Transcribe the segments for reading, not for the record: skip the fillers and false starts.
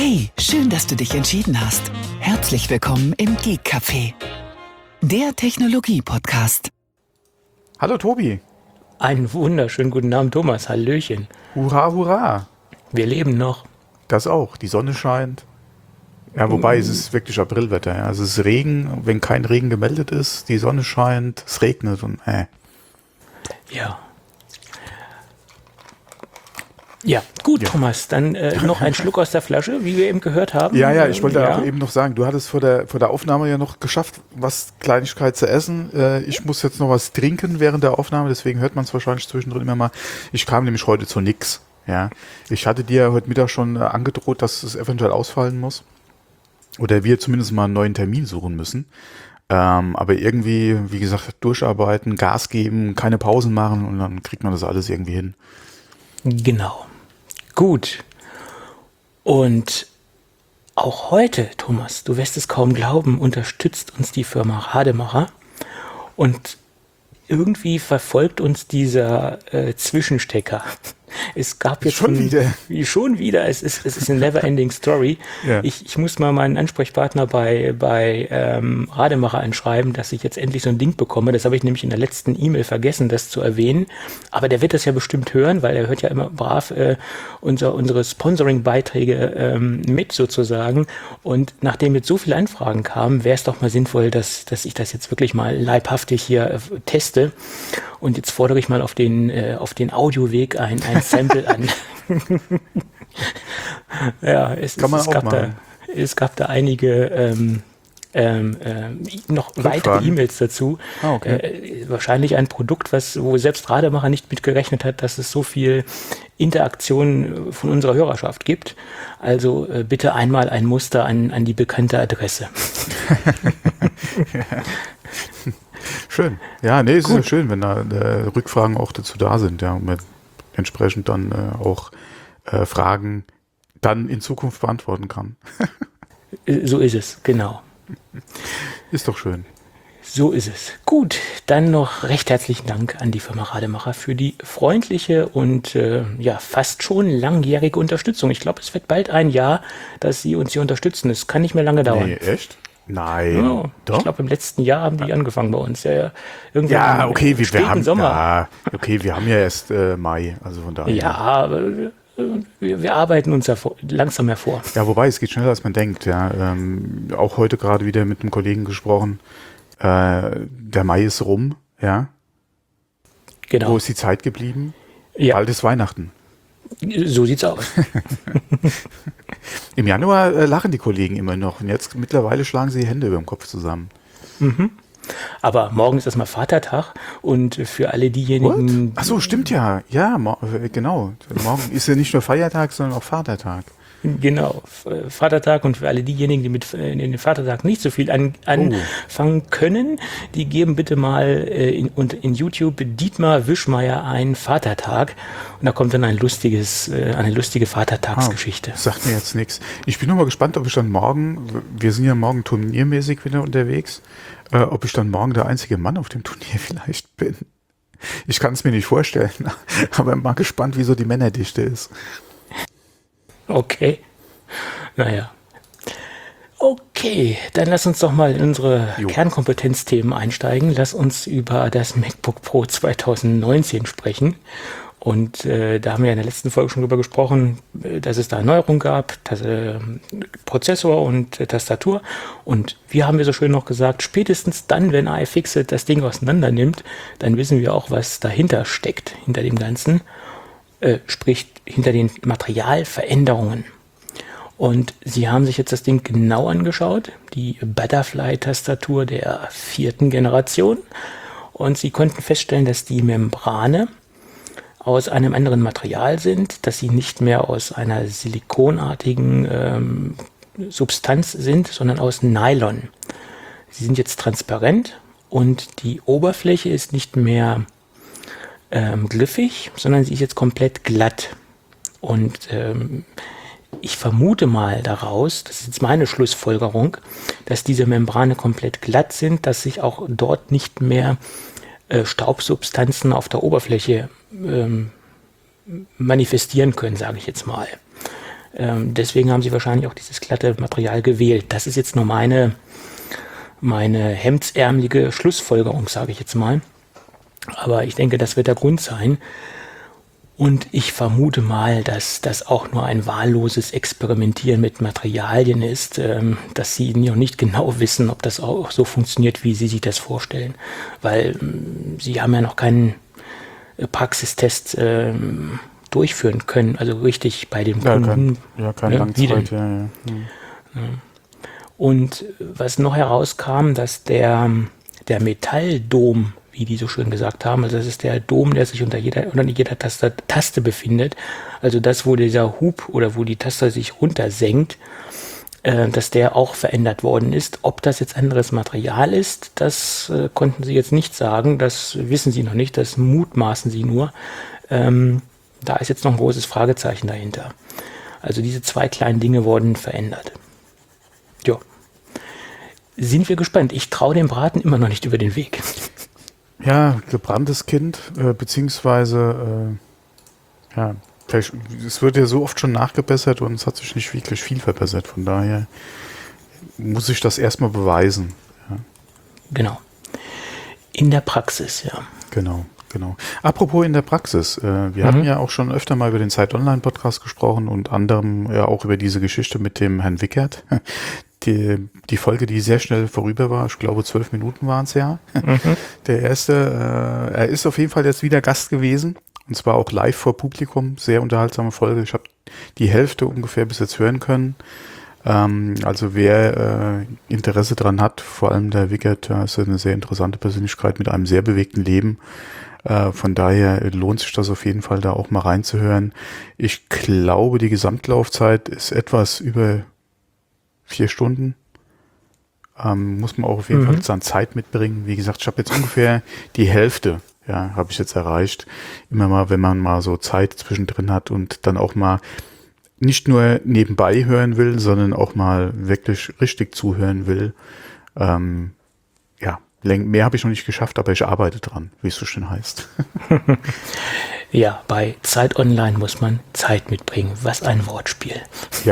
Hey, schön, dass du dich entschieden hast. Herzlich willkommen im Geek Café, der Technologie-Podcast. Hallo Tobi. Einen wunderschönen guten Abend, Thomas. Hallöchen. Hurra, hurra. Wir leben noch. Das auch. Die Sonne scheint. Ja, wobei es ist wirklich Aprilwetter. Ja. Also es ist Regen, wenn kein Regen gemeldet ist. Die Sonne scheint, es regnet und Ja. Ja, gut, ja. Thomas, dann noch ein Schluck aus der Flasche, wie wir eben gehört haben. Ja, ich wollte auch eben noch sagen, du hattest vor der Aufnahme ja noch geschafft, was Kleinigkeit zu essen. Ich muss jetzt noch was trinken während der Aufnahme, deswegen hört man es wahrscheinlich zwischendrin immer mal. Ich kam nämlich heute zu nix. Ja. Ich hatte dir heute Mittag schon angedroht, dass es eventuell ausfallen muss. Oder wir zumindest mal einen neuen Termin suchen müssen. Aber irgendwie, wie gesagt, durcharbeiten, Gas geben, keine Pausen machen und dann kriegt man das alles irgendwie hin. Genau. Gut. Und auch heute, Thomas, du wirst es kaum glauben, unterstützt uns die Firma Rademacher. Und irgendwie verfolgt uns dieser Zwischenstecker. Es gab jetzt schon wieder. Es ist eine never-ending Story. Ja. Ich muss mal meinen Ansprechpartner bei Rademacher anschreiben, dass ich jetzt endlich so ein Ding bekomme. Das habe ich nämlich in der letzten E-Mail vergessen, das zu erwähnen. Aber der wird das ja bestimmt hören, weil er hört ja immer brav unsere Sponsoring-Beiträge mit sozusagen. Und nachdem jetzt so viele Anfragen kamen, wäre es doch mal sinnvoll, dass ich das jetzt wirklich mal leibhaftig hier teste. Und jetzt fordere ich mal auf den Audioweg ein Sample an. Ja, es gab da einige noch weitere E-Mails dazu. Okay. Wahrscheinlich ein Produkt, wo selbst Rademacher nicht mit gerechnet hat, dass es so viel Interaktion von unserer Hörerschaft gibt. Also bitte einmal ein Muster an die bekannte Adresse. Ja. Schön. Ja, nee, es ist ja schön, wenn da Rückfragen auch dazu da sind, ja, und man entsprechend dann auch Fragen dann in Zukunft beantworten kann. So ist es, genau. Ist doch schön. So ist es. Gut, dann noch recht herzlichen Dank an die Firma Rademacher für die freundliche und fast schon langjährige Unterstützung. Ich glaube, es wird bald ein Jahr, dass sie uns hier unterstützen. Es kann nicht mehr lange dauern. Nee, echt? Nein. Ja, doch. Ich glaube, im letzten Jahr haben die angefangen bei uns. Wir haben ja erst Mai, also von daher. Ja, aber wir arbeiten uns langsam hervor. Ja, wobei, es geht schneller, als man denkt. Ja. Auch heute gerade wieder mit einem Kollegen gesprochen. Der Mai ist rum, ja. Genau. Wo ist die Zeit geblieben? Ja. Bald ist Weihnachten. So sieht's aus. Im Januar lachen die Kollegen immer noch und jetzt mittlerweile schlagen sie die Hände über dem Kopf zusammen. Mhm. Aber morgen ist erstmal Vatertag und für alle diejenigen... Ach so, stimmt ja. Ja, genau. Morgen ist ja nicht nur Feiertag, sondern auch Vatertag. Genau, Vatertag, und für alle diejenigen, die mit den Vatertag nicht so viel anfangen können, die geben bitte mal in YouTube Dietmar Wischmeier ein Vatertag und da kommt dann eine lustige Vatertagsgeschichte. Sagt mir jetzt nichts. Ich bin nur mal gespannt, ob ich dann morgen, wir sind ja morgen turniermäßig wieder unterwegs, ob ich dann morgen der einzige Mann auf dem Turnier vielleicht bin. Ich kann es mir nicht vorstellen, aber mal gespannt, wie so die Männerdichte ist. Okay. Naja. Okay, dann lass uns doch mal in unsere Kernkompetenzthemen einsteigen. Lass uns über das MacBook Pro 2019 sprechen. Und da haben wir in der letzten Folge schon drüber gesprochen, dass es da Neuerungen gab, Prozessor und Tastatur. Und wie haben wir so schön noch gesagt, spätestens dann, wenn iFixit das Ding auseinander nimmt, dann wissen wir auch, was dahinter steckt, hinter dem Ganzen. Sprich hinter den Materialveränderungen. Und sie haben sich jetzt das Ding genau angeschaut, die Butterfly-Tastatur der 4. Generation. Und sie konnten feststellen, dass die Membrane aus einem anderen Material sind, dass sie nicht mehr aus einer silikonartigen Substanz sind, sondern aus Nylon. Sie sind jetzt transparent und die Oberfläche ist nicht mehr griffig, sondern sie ist jetzt komplett glatt. Und ich vermute mal daraus, das ist jetzt meine Schlussfolgerung, dass diese Membrane komplett glatt sind, dass sich auch dort nicht mehr Staubsubstanzen auf der Oberfläche manifestieren können, sage ich jetzt mal. Deswegen haben sie wahrscheinlich auch dieses glatte Material gewählt. Das ist jetzt nur meine hemdsärmelige Schlussfolgerung, sage ich jetzt mal. Aber ich denke, das wird der Grund sein. Und ich vermute mal, dass das auch nur ein wahlloses Experimentieren mit Materialien ist, dass sie noch nicht genau wissen, ob das auch so funktioniert, wie sie sich das vorstellen. Weil sie haben ja noch keinen Praxistest durchführen können, also richtig bei den Kunden. Kein Langzeit. Ja. Und was noch herauskam, dass der Metalldom, wie die so schön gesagt haben, also das ist der Dom, der sich unter jeder Taste befindet, also das, wo dieser Hub oder wo die Taste sich runtersenkt, dass der auch verändert worden ist. Ob das jetzt anderes Material ist, das konnten sie jetzt nicht sagen, das wissen sie noch nicht, das mutmaßen sie nur. Da ist jetzt noch ein großes Fragezeichen dahinter. Also diese 2 kleinen Dinge wurden verändert. Ja. Sind wir gespannt. Ich traue dem Braten immer noch nicht über den Weg. Ja, gebranntes Kind, beziehungsweise, es wird ja so oft schon nachgebessert und es hat sich nicht wirklich viel verbessert. Von daher muss ich das erstmal beweisen. Ja. Genau. In der Praxis, ja. Genau. Apropos in der Praxis, wir hatten ja auch schon öfter mal über den Zeit Online Podcast gesprochen und anderem ja auch über diese Geschichte mit dem Herrn Wickert. Die Folge, die sehr schnell vorüber war, ich glaube 12 Minuten waren es ja. Der erste, er ist auf jeden Fall jetzt wieder Gast gewesen und zwar auch live vor Publikum, sehr unterhaltsame Folge. Ich habe die Hälfte ungefähr bis jetzt hören können. Also wer Interesse dran hat, vor allem der Wickert, ist eine sehr interessante Persönlichkeit mit einem sehr bewegten Leben. Von daher lohnt sich das auf jeden Fall, da auch mal reinzuhören. Ich glaube, die Gesamtlaufzeit ist etwas über 4 Stunden. Muss man auch auf jeden Fall jetzt an Zeit mitbringen. Wie gesagt, ich habe jetzt ungefähr die Hälfte, habe ich jetzt erreicht. Immer mal, wenn man mal so Zeit zwischendrin hat und dann auch mal nicht nur nebenbei hören will, sondern auch mal wirklich richtig zuhören will. Mehr habe ich noch nicht geschafft, aber ich arbeite dran, wie es so schön heißt. Ja, bei Zeit Online muss man Zeit mitbringen. Was ein Wortspiel. Ja.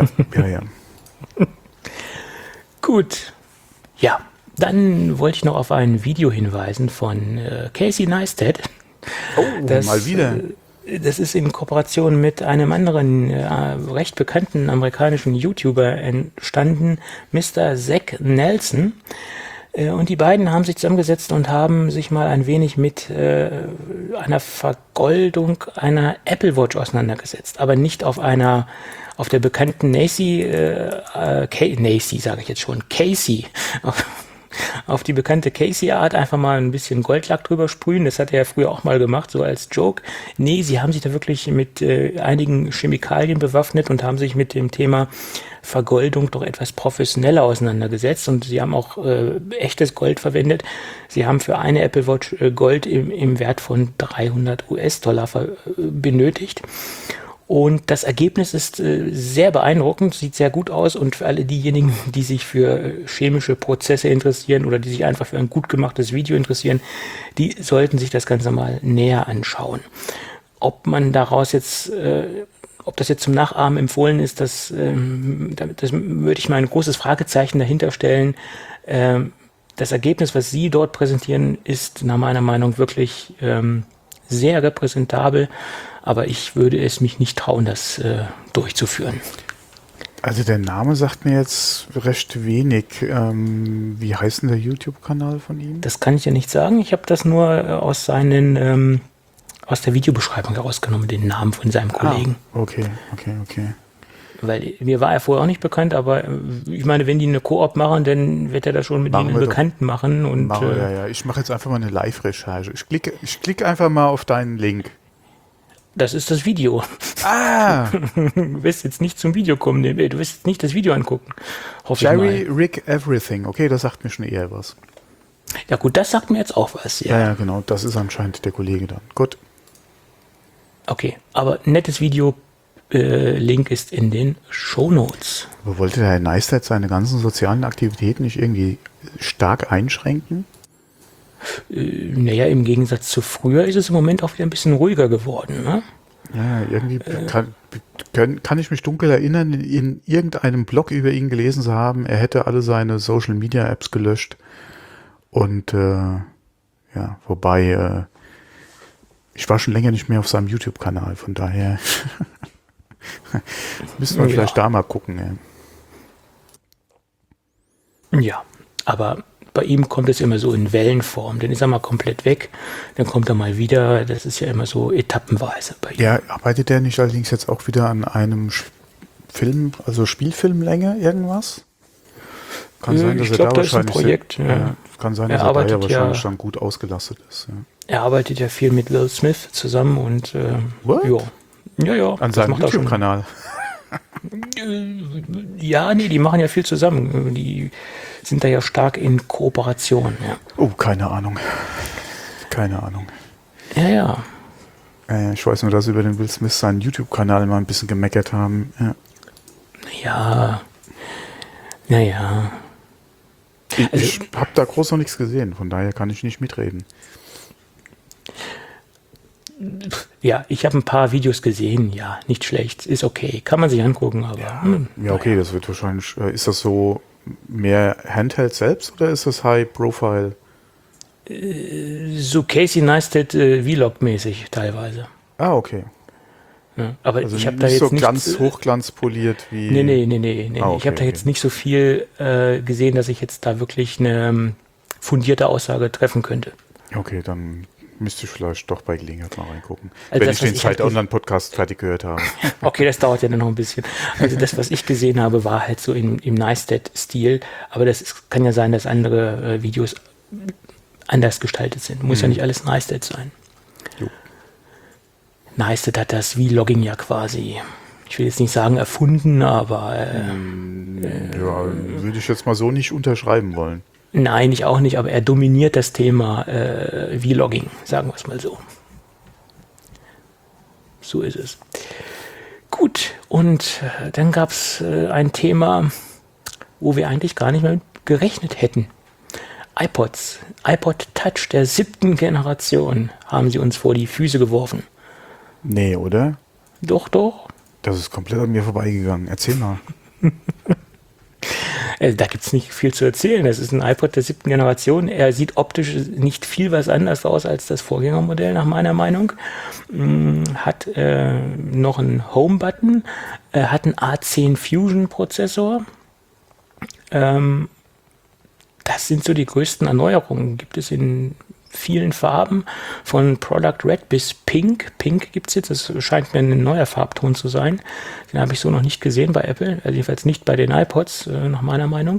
Gut. Ja, dann wollte ich noch auf ein Video hinweisen von Casey Neistat. Mal wieder. Das ist in Kooperation mit einem anderen recht bekannten amerikanischen YouTuber entstanden, Mr. Zach Nelson. Und die beiden haben sich zusammengesetzt und haben sich mal ein wenig mit einer Vergoldung einer Apple Watch auseinandergesetzt. Aber nicht auf der bekannten Casey, auf die bekannte Casey-Art einfach mal ein bisschen Goldlack drüber sprühen. Das hat er ja früher auch mal gemacht, so als Joke. Nee, sie haben sich da wirklich mit einigen Chemikalien bewaffnet und haben sich mit dem Thema Vergoldung doch etwas professioneller auseinandergesetzt. Und sie haben auch echtes Gold verwendet. Sie haben für eine Apple Watch Gold im Wert von $300 benötigt. Und das Ergebnis ist sehr beeindruckend, sieht sehr gut aus und für alle diejenigen, die sich für chemische Prozesse interessieren oder die sich einfach für ein gut gemachtes Video interessieren, die sollten sich das Ganze mal näher anschauen. Ob das jetzt zum Nachahmen empfohlen ist, das würde ich mal ein großes Fragezeichen dahinter stellen. Das Ergebnis, was Sie dort präsentieren, ist nach meiner Meinung wirklich sehr repräsentabel. Aber ich würde es mich nicht trauen, das durchzuführen. Also der Name sagt mir jetzt recht wenig. Wie heißt denn der YouTube-Kanal von ihm? Das kann ich ja nicht sagen. Ich habe das nur aus der Videobeschreibung herausgenommen, den Namen von seinem Kollegen. Okay. Weil mir war er vorher auch nicht bekannt, aber ich meine, wenn die eine Koop machen, dann wird er das schon mit ihnen bekannt machen. Und, Ich mache jetzt einfach mal eine Live-Recherche. Ich klicke einfach mal auf deinen Link. Das ist das Video. Du wirst jetzt nicht zum Video kommen, du wirst jetzt nicht das Video angucken. Jerry Rick Everything. Okay, das sagt mir schon eher was. Ja gut, das sagt mir jetzt auch was. Ja, genau. Das ist anscheinend der Kollege dann. Gut. Okay, aber nettes Video. Link ist in den Shownotes. Aber wollte der Herr Neistat seine ganzen sozialen Aktivitäten nicht irgendwie stark einschränken? Naja, im Gegensatz zu früher ist es im Moment auch wieder ein bisschen ruhiger geworden, ne? Ja, irgendwie kann ich mich dunkel erinnern, in irgendeinem Blog über ihn gelesen zu haben, er hätte alle seine Social-Media-Apps gelöscht. Und wobei ich war schon länger nicht mehr auf seinem YouTube-Kanal, von daher müssen wir vielleicht da mal gucken. Ja, aber bei ihm kommt es immer so in Wellenform. Dann ist er mal komplett weg, dann kommt er mal wieder. Das ist ja immer so etappenweise bei ihm. Ja, arbeitet der nicht allerdings jetzt auch wieder an einem Film, also Spielfilmlänge irgendwas? Kann sein, dass ich glaube, das ist ein Projekt. Kann sein, dass er da ja wahrscheinlich schon gut ausgelastet ist. Ja. Er arbeitet ja viel mit Will Smith zusammen und ja. An seinem YouTube-Kanal. Ja, nee, die machen ja viel zusammen. Die sind da ja stark in Kooperation. Ja. Oh, keine Ahnung. Ja. Ich weiß nur, dass sie über den Will Smith seinen YouTube-Kanal mal ein bisschen gemeckert haben. Ja. Naja. Ich habe da groß noch nichts gesehen, von daher kann ich nicht mitreden. Ja, ich habe ein paar Videos gesehen, ja, nicht schlecht, ist okay, kann man sich angucken, aber... Ja, okay, das wird wahrscheinlich, ist das so mehr Handheld selbst oder ist das High Profile? So Casey Neistat Vlog-mäßig teilweise. Ah, okay. Ja, aber also ich habe da jetzt so nicht... ganz hochglanzpoliert wie... Nee. Okay, ich habe da jetzt nicht so viel gesehen, dass ich jetzt da wirklich eine fundierte Aussage treffen könnte. Okay, dann müsste ich vielleicht doch bei Gelegenheit mal reingucken. Also wenn das, ich den was Zeit-Online-Podcast fertig gehört habe. Okay, das dauert ja dann noch ein bisschen. Also das, was ich gesehen habe, war halt so im Neistat-Stil. Aber kann ja sein, dass andere Videos anders gestaltet sind. Muss ja nicht alles Neistat sein. Jo. Neistat hat das Vlogging ja quasi, ich will jetzt nicht sagen erfunden, aber... würde ich jetzt mal so nicht unterschreiben wollen. Nein, ich auch nicht, aber er dominiert das Thema Vlogging, sagen wir es mal so. So ist es. Gut, und dann gab es ein Thema, wo wir eigentlich gar nicht mehr mit gerechnet hätten. iPods. iPod Touch der 7. Generation haben sie uns vor die Füße geworfen. Nee, oder? Doch. Das ist komplett an mir vorbeigegangen. Erzähl mal. Da gibt es nicht viel zu erzählen. Das ist ein iPod der 7. Generation. Er sieht optisch nicht viel was anders aus als das Vorgängermodell, nach meiner Meinung. Hat noch einen Home-Button, hat einen A10 Fusion-Prozessor. Das sind so die größten Erneuerungen. Gibt es in vielen Farben, von Product Red bis Pink. Pink gibt es jetzt, das scheint mir ein neuer Farbton zu sein. Den habe ich so noch nicht gesehen bei Apple, also jedenfalls nicht bei den iPods, nach meiner Meinung.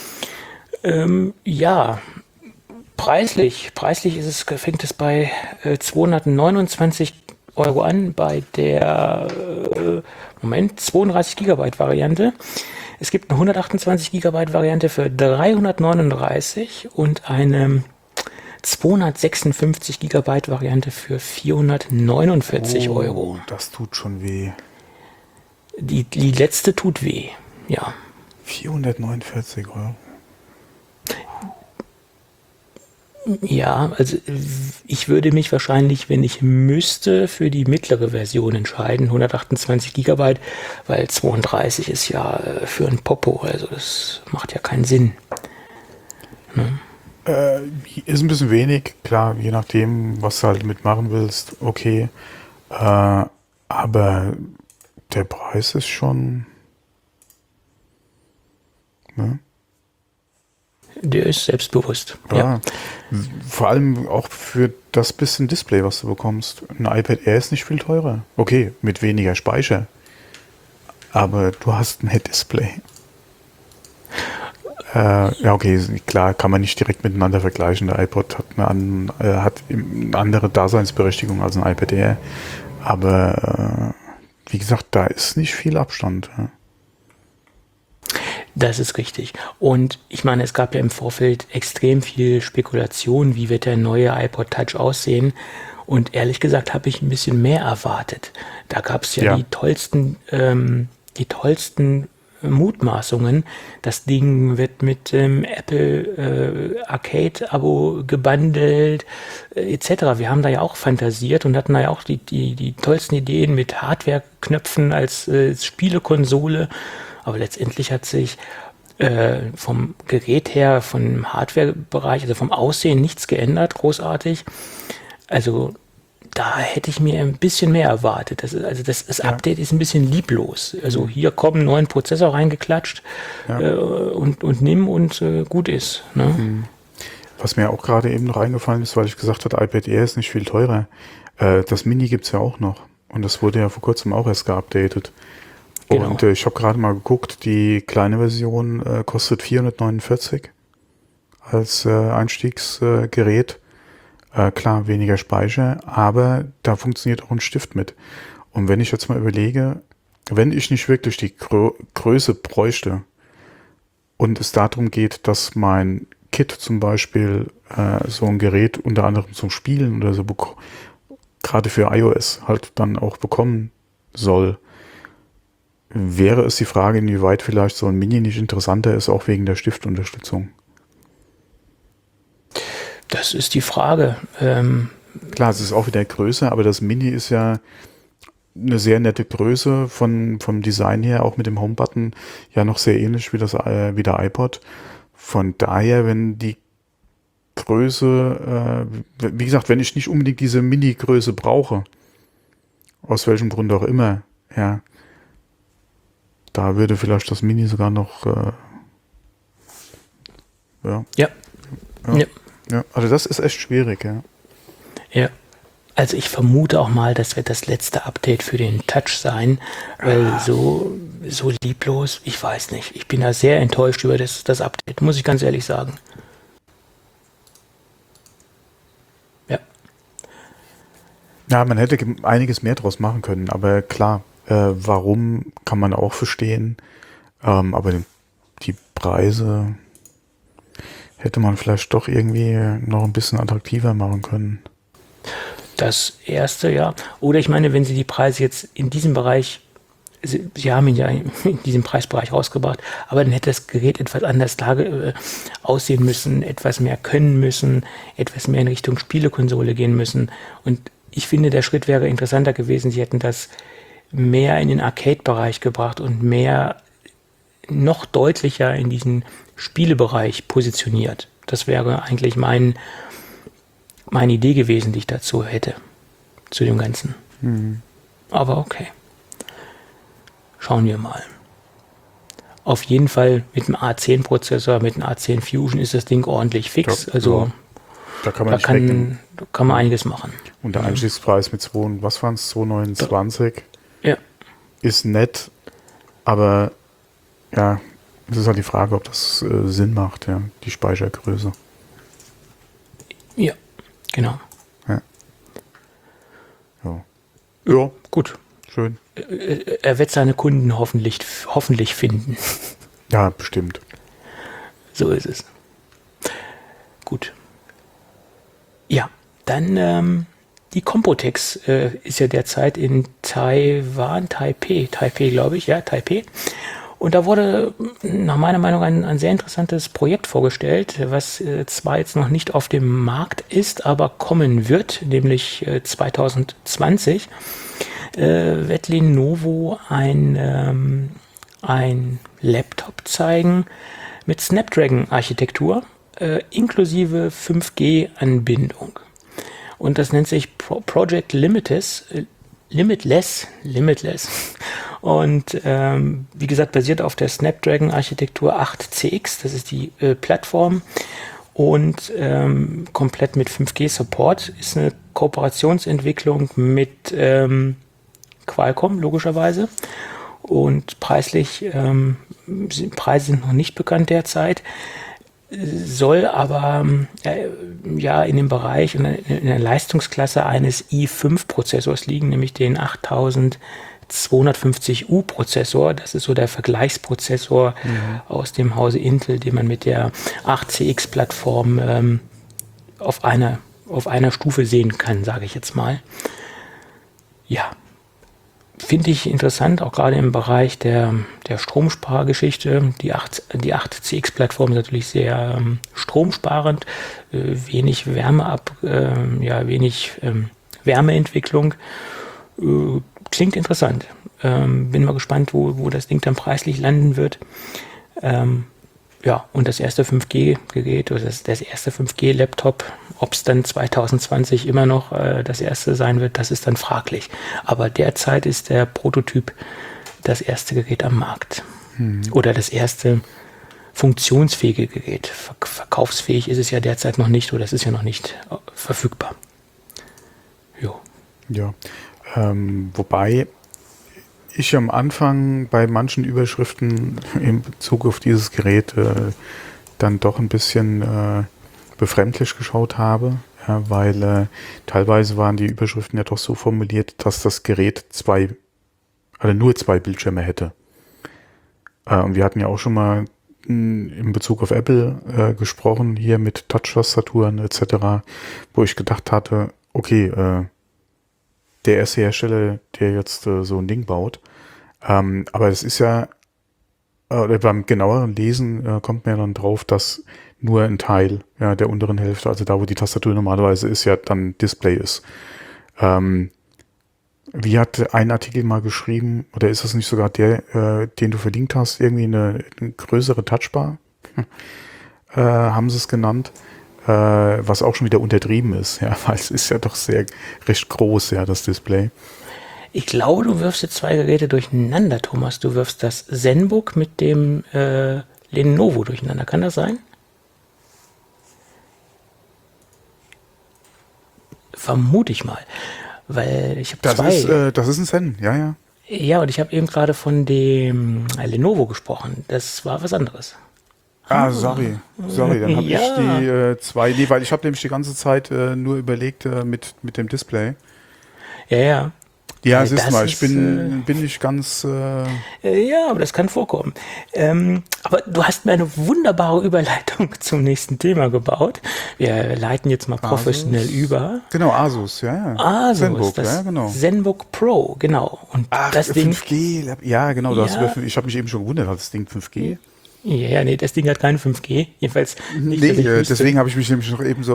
Preislich fängt es bei 229 € an, bei der 32 GB Variante. Es gibt eine 128 GB Variante für 339 und eine 256 GB Variante für 449 €. Das tut schon weh. Die letzte tut weh, ja. 449 €. Ja, also ich würde mich wahrscheinlich, wenn ich müsste, für die mittlere Version entscheiden, 128 GB, weil 32 ist ja für ein Popo, also das macht ja keinen Sinn. Ne? Ist ein bisschen wenig, klar, je nachdem, was du halt mitmachen willst, okay. Aber der Preis ist schon... Ne? Der ist selbstbewusst. Ja. Vor allem auch für das bisschen Display, was du bekommst. Ein iPad Air ist nicht viel teurer. Okay, mit weniger Speicher. Aber du hast ein Head-Display. Ja, okay, klar, kann man nicht direkt miteinander vergleichen. Der iPod hat eine andere Daseinsberechtigung als ein iPad Air. Aber wie gesagt, da ist nicht viel Abstand. Ja. Das ist richtig. Und ich meine, es gab ja im Vorfeld extrem viel Spekulation, wie wird der neue iPod Touch aussehen. Und ehrlich gesagt habe ich ein bisschen mehr erwartet. Da gab es ja die tollsten Mutmaßungen. Das Ding wird mit Apple Arcade-Abo gebundelt, etc. Wir haben da ja auch fantasiert und hatten da ja auch die tollsten Ideen mit Hardware-Knöpfen als Spielekonsole. Aber letztendlich hat sich vom Gerät her, vom Hardware-Bereich, also vom Aussehen nichts geändert, großartig. Also da hätte ich mir ein bisschen mehr erwartet. Das Update ist ein bisschen lieblos. Also hier kommen einen neuen Prozessor reingeklatscht und nimm und gut ist. Ne? Was mir auch gerade eben noch eingefallen ist, weil ich gesagt habe, iPad Air ist nicht viel teurer. Das Mini gibt es ja auch noch. Und das wurde ja vor kurzem auch erst geupdatet. Genau. Und ich habe gerade mal geguckt, die kleine Version kostet 449 als Einstiegsgerät. Klar, weniger Speicher, aber da funktioniert auch ein Stift mit. Und wenn ich jetzt mal überlege, wenn ich nicht wirklich die Größe bräuchte und es darum geht, dass mein Kit zum Beispiel so ein Gerät unter anderem zum Spielen oder so gerade für iOS halt dann auch bekommen soll, wäre es die Frage, inwieweit vielleicht so ein Mini nicht interessanter ist, auch wegen der Stiftunterstützung. Das ist die Frage. Klar, es ist auch wieder größer, aber das Mini ist ja eine sehr nette Größe vom Design her, auch mit dem Home-Button ja noch sehr ähnlich wie der iPod. Von daher, wenn die Größe, wie gesagt, wenn ich nicht unbedingt diese Mini-Größe brauche, aus welchem Grund auch immer, ja, da würde vielleicht das Mini sogar noch Ja, also das ist echt schwierig, ja. Ja, also ich vermute auch mal, das wird das letzte Update für den Touch sein, weil so lieblos, ich weiß nicht. Ich bin da sehr enttäuscht über das Update, muss ich ganz ehrlich sagen. Ja. Ja, man hätte einiges mehr draus machen können, aber klar, warum kann man auch verstehen, aber die Preise hätte man vielleicht doch irgendwie noch ein bisschen attraktiver machen können. Das erste, ja. Oder ich meine, wenn Sie die Preise jetzt in diesem Bereich, Sie haben ihn ja in diesem Preisbereich rausgebracht, aber dann hätte das Gerät etwas anders aussehen müssen, etwas mehr können müssen, etwas mehr in Richtung Spielekonsole gehen müssen. Und ich finde, der Schritt wäre interessanter gewesen. Sie hätten das mehr in den Arcade-Bereich gebracht und mehr noch deutlicher in diesen Spielebereich positioniert. Das wäre eigentlich meine Idee gewesen, die ich dazu hätte, zu dem Ganzen. Aber okay. Schauen wir mal. Auf jeden Fall mit dem A10-Prozessor, mit dem A10 Fusion ist das Ding ordentlich fix. Da kann man einiges machen. Und der Einstiegspreis mit 2,29 ist nett, aber ja, es ist halt die Frage, ob das Sinn macht, ja, die Speichergröße. Ja, genau. Ja, gut. Schön. Er wird seine Kunden hoffentlich finden. Ja, bestimmt. So ist es. Gut. Ja, dann die Compotex ist ja derzeit in Taiwan, Taipei glaube ich, ja, Taipei. Und da wurde nach meiner Meinung ein sehr interessantes Projekt vorgestellt, was zwar jetzt noch nicht auf dem Markt ist, aber kommen wird, nämlich 2020 wird Lenovo ein Laptop zeigen mit Snapdragon-Architektur inklusive 5G-Anbindung. Und das nennt sich Project Limitless. Und wie gesagt, basiert auf der Snapdragon-Architektur 8CX, das ist die Plattform, und komplett mit 5G-Support. Ist eine Kooperationsentwicklung mit Qualcomm, logischerweise. Und preislich, Preise sind noch nicht bekannt derzeit, soll aber in dem Bereich, in der Leistungsklasse eines i5-Prozessors liegen, nämlich den 8250U-Prozessor. Das ist so der Vergleichsprozessor aus dem Hause Intel, den man mit der 8CX-Plattform auf einer Stufe sehen kann, sage ich jetzt mal. Ja, Finde ich interessant, auch gerade im Bereich der Stromspargeschichte. Die 8CX-Plattform ist natürlich sehr stromsparend, wenig wenig Wärmeentwicklung. Klingt interessant. Bin mal gespannt, wo das Ding dann preislich landen wird. Und das erste 5G-Gerät oder das erste 5G-Laptop, ob es dann 2020 immer noch das erste sein wird, das ist dann fraglich. Aber derzeit ist der Prototyp das erste Gerät am Markt. Oder das erste funktionsfähige Gerät. Verkaufsfähig ist es ja derzeit noch nicht oder es ist ja noch nicht verfügbar. Jo. Ja, wobei ich am Anfang bei manchen Überschriften in Bezug auf dieses Gerät dann doch ein bisschen befremdlich geschaut habe, weil teilweise waren die Überschriften ja doch so formuliert, dass das Gerät nur zwei Bildschirme hätte. Und wir hatten ja auch schon mal in Bezug auf Apple gesprochen, hier mit Touch-Tastaturen etc., wo ich gedacht hatte, okay, der erste Hersteller, der jetzt so ein Ding baut. Aber es ist ja, beim genaueren Lesen kommt man ja dann drauf, dass nur ein Teil der unteren Hälfte, also da, wo die Tastatur normalerweise ist, ja dann Display ist. Wie hat ein Artikel mal geschrieben, oder ist das nicht sogar der, den du verlinkt hast, irgendwie eine größere Touchbar? Haben sie es genannt. Was auch schon wieder untertrieben ist, weil es ist ja doch recht groß, das Display. Ich glaube, du wirfst jetzt zwei Geräte durcheinander, Thomas. Du wirfst das ZenBook mit dem Lenovo durcheinander. Kann das sein? Vermute ich mal. Weil ich habe zwei. Das ist ein Zen, ja. Ja, und ich habe eben gerade von dem Lenovo gesprochen. Das war was anderes. Sorry, dann habe ich die zwei, weil ich habe nämlich die ganze Zeit nur überlegt mit dem Display. Ja. Ja, siehst mal, ich bin nicht ganz... Ja, aber das kann vorkommen. Aber du hast mir eine wunderbare Überleitung zum nächsten Thema gebaut. Wir leiten jetzt mal professionell über. Genau, Asus, ja. Asus, ZenBook, das genau. ZenBook Pro, genau. Und das Ding... 5G, ja, genau. Ich habe mich eben schon gewundert, hat das Ding 5G? Ja, nee, das Ding hat keine 5G. Jedenfalls nicht. Nee, deswegen habe ich mich nämlich noch eben so...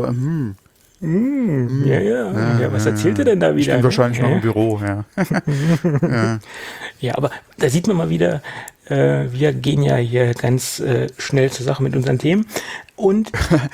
Ja, was erzählt ihr denn da wieder? Ich bin wahrscheinlich noch im Büro, Ja, aber da sieht man mal wieder, wir gehen ja hier ganz schnell zur Sache mit unseren Themen. Und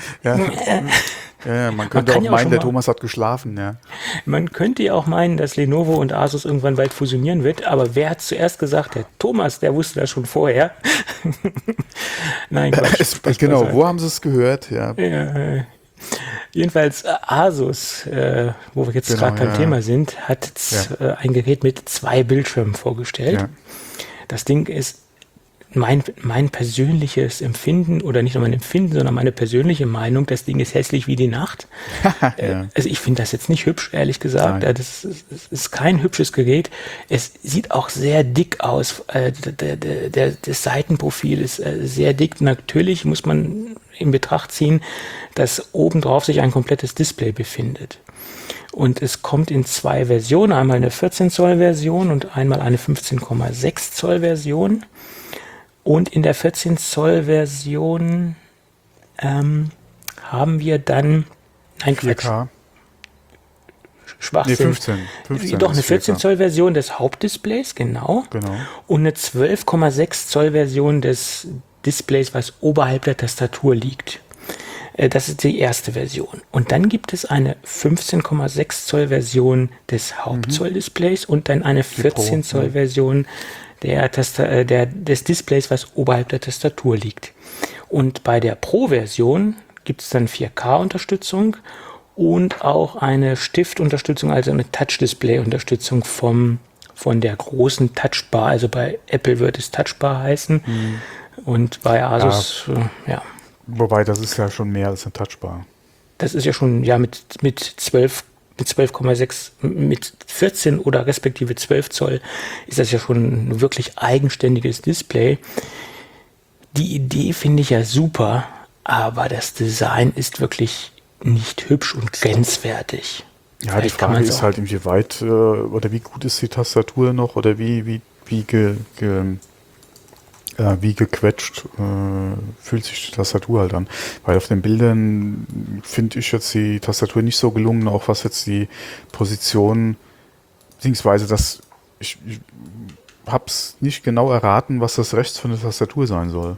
man könnte auch meinen, der Thomas hat geschlafen, ja. Man könnte ja auch meinen, dass Lenovo und Asus irgendwann bald fusionieren wird, aber wer hat zuerst gesagt? Der Thomas, der wusste das schon vorher. Nein, Quatsch. Genau, wo haben sie es gehört? Ja. Jedenfalls Asus, wo wir jetzt gerade beim Thema sind, hat ein Gerät mit 2 Bildschirmen vorgestellt. Ja. Das Ding ist mein persönliches Empfinden, oder nicht nur mein Empfinden, sondern meine persönliche Meinung, das Ding ist hässlich wie die Nacht. Also ich finde das jetzt nicht hübsch, ehrlich gesagt. Das ist kein hübsches Gerät. Es sieht auch sehr dick aus. Das Seitenprofil ist sehr dick. Natürlich muss man in Betracht ziehen, dass obendrauf sich ein komplettes Display befindet. Und es kommt in 2 Versionen, einmal eine 14-Zoll-Version und einmal eine 15,6-Zoll-Version. Und in der 14-Zoll-Version haben wir dann... Nein, 4K. Schwachsinn. Nee, 15 Doch, eine 14-Zoll-Version des Hauptdisplays, genau. Und eine 12,6-Zoll-Version des Displays, was oberhalb der Tastatur liegt. Das ist die erste Version. Und dann gibt es eine 15,6 Zoll Version des Hauptzoll-Displays und dann eine 14 Zoll Version des Displays, was oberhalb der Tastatur liegt. Und bei der Pro-Version gibt es dann 4K-Unterstützung und auch eine Stiftunterstützung, also eine Touch-Display-Unterstützung von der großen Touchbar. Also bei Apple wird es Touchbar heißen und bei Asus, Wobei, das ist ja schon mehr als eine Touchbar. Das ist ja schon mit 12,6, mit 14 oder respektive 12 Zoll ist das ja schon ein wirklich eigenständiges Display. Die Idee finde ich ja super, aber das Design ist wirklich nicht hübsch und grenzwertig. Ja, die Frage ist halt, inwieweit oder wie gut ist die Tastatur noch oder wie gequetscht fühlt sich die Tastatur halt an. Weil auf den Bildern finde ich jetzt die Tastatur nicht so gelungen, auch was jetzt die Position, beziehungsweise ich hab's nicht genau erraten, was das rechts von der Tastatur sein soll.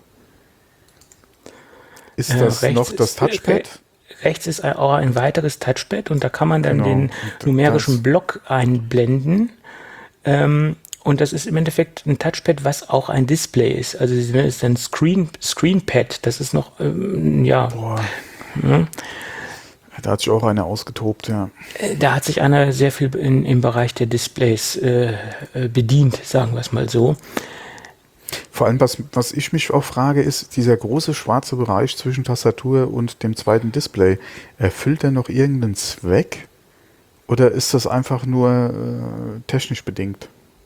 Ist das noch das Touchpad? Rechts ist auch ein weiteres Touchpad und da kann man dann den numerischen Block einblenden. Und das ist im Endeffekt ein Touchpad, was auch ein Display ist. Also das ist ein Screenpad. Das ist noch, Boah. Ja. Da hat sich auch einer ausgetobt, ja. Da hat sich einer sehr viel im Bereich der Displays bedient, sagen wir es mal so. Vor allem, was ich mich auch frage, ist, dieser große schwarze Bereich zwischen Tastatur und dem zweiten Display, erfüllt der noch irgendeinen Zweck? Oder ist das einfach nur technisch bedingt?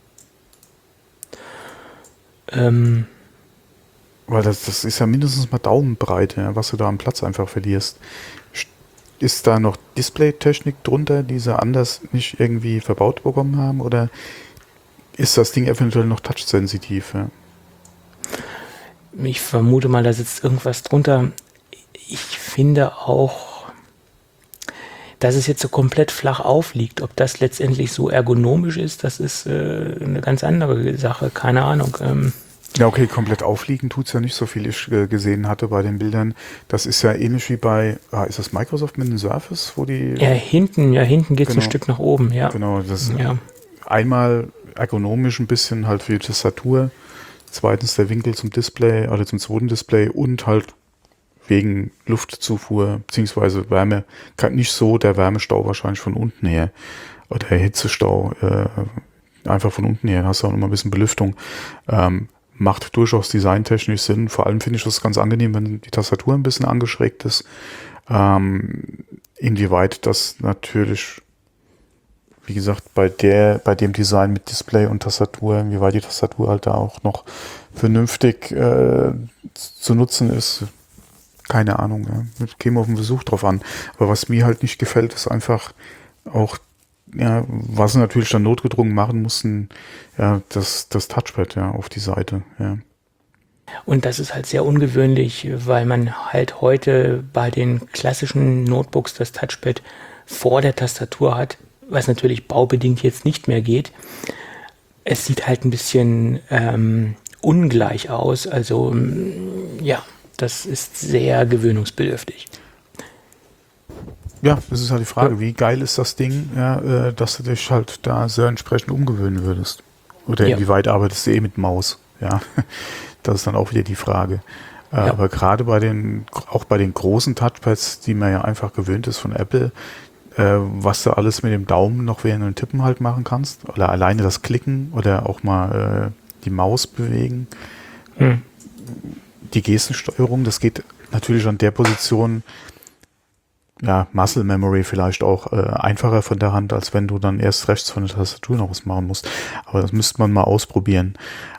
Weil das ist ja mindestens mal Daumenbreite, ja, was du da am Platz einfach verlierst. Ist da noch Displaytechnik drunter, die sie anders nicht irgendwie verbaut bekommen haben? Oder ist das Ding eventuell noch touchsensitiv? Ja? Ich vermute mal, da sitzt irgendwas drunter. Ich finde auch, dass es jetzt so komplett flach aufliegt. Ob das letztendlich so ergonomisch ist, das ist eine ganz andere Sache. Keine Ahnung. Ja, okay, komplett aufliegen tut's ja nicht so viel, ich gesehen hatte bei den Bildern. Das ist ja ähnlich wie bei, ist das Microsoft mit dem Surface, wo die... Ja, hinten geht's ein Stück nach oben, ja. Genau, das ist einmal ergonomisch ein bisschen halt für die Tastatur, zweitens der Winkel zum Display, also zum zweiten Display und halt wegen Luftzufuhr beziehungsweise Wärme, nicht so der Wärmestau wahrscheinlich von unten her oder der Hitzestau einfach von unten her, hast du auch noch mal ein bisschen Belüftung, macht durchaus designtechnisch Sinn. Vor allem finde ich das ganz angenehm, wenn die Tastatur ein bisschen angeschrägt ist. Inwieweit das natürlich, wie gesagt, bei dem Design mit Display und Tastatur, inwieweit die Tastatur halt da auch noch vernünftig zu nutzen ist, keine Ahnung. Ja. Käme auf den Besuch drauf an. Aber was mir halt nicht gefällt, ist einfach auch, ja, was sie natürlich dann notgedrungen machen mussten, ja, das Touchpad, ja, auf die Seite, ja. Und das ist halt sehr ungewöhnlich, weil man halt heute bei den klassischen Notebooks das Touchpad vor der Tastatur hat, was natürlich baubedingt jetzt nicht mehr geht. Es sieht halt ein bisschen ungleich aus, also ja, das ist sehr gewöhnungsbedürftig. Ja, das ist halt die Frage, wie geil ist das Ding, ja, dass du dich halt da sehr entsprechend umgewöhnen würdest. Oder inwieweit arbeitest du mit Maus, ja. Das ist dann auch wieder die Frage. Aber gerade auch bei den großen Touchpads, die man ja einfach gewöhnt ist von Apple, was du alles mit dem Daumen noch während dem Tippen halt machen kannst, oder alleine das Klicken oder auch mal die Maus bewegen. Die Gestensteuerung, das geht natürlich an der Position, ja, Muscle Memory vielleicht auch einfacher von der Hand, als wenn du dann erst rechts von der Tastatur noch was machen musst. Aber das müsste man mal ausprobieren.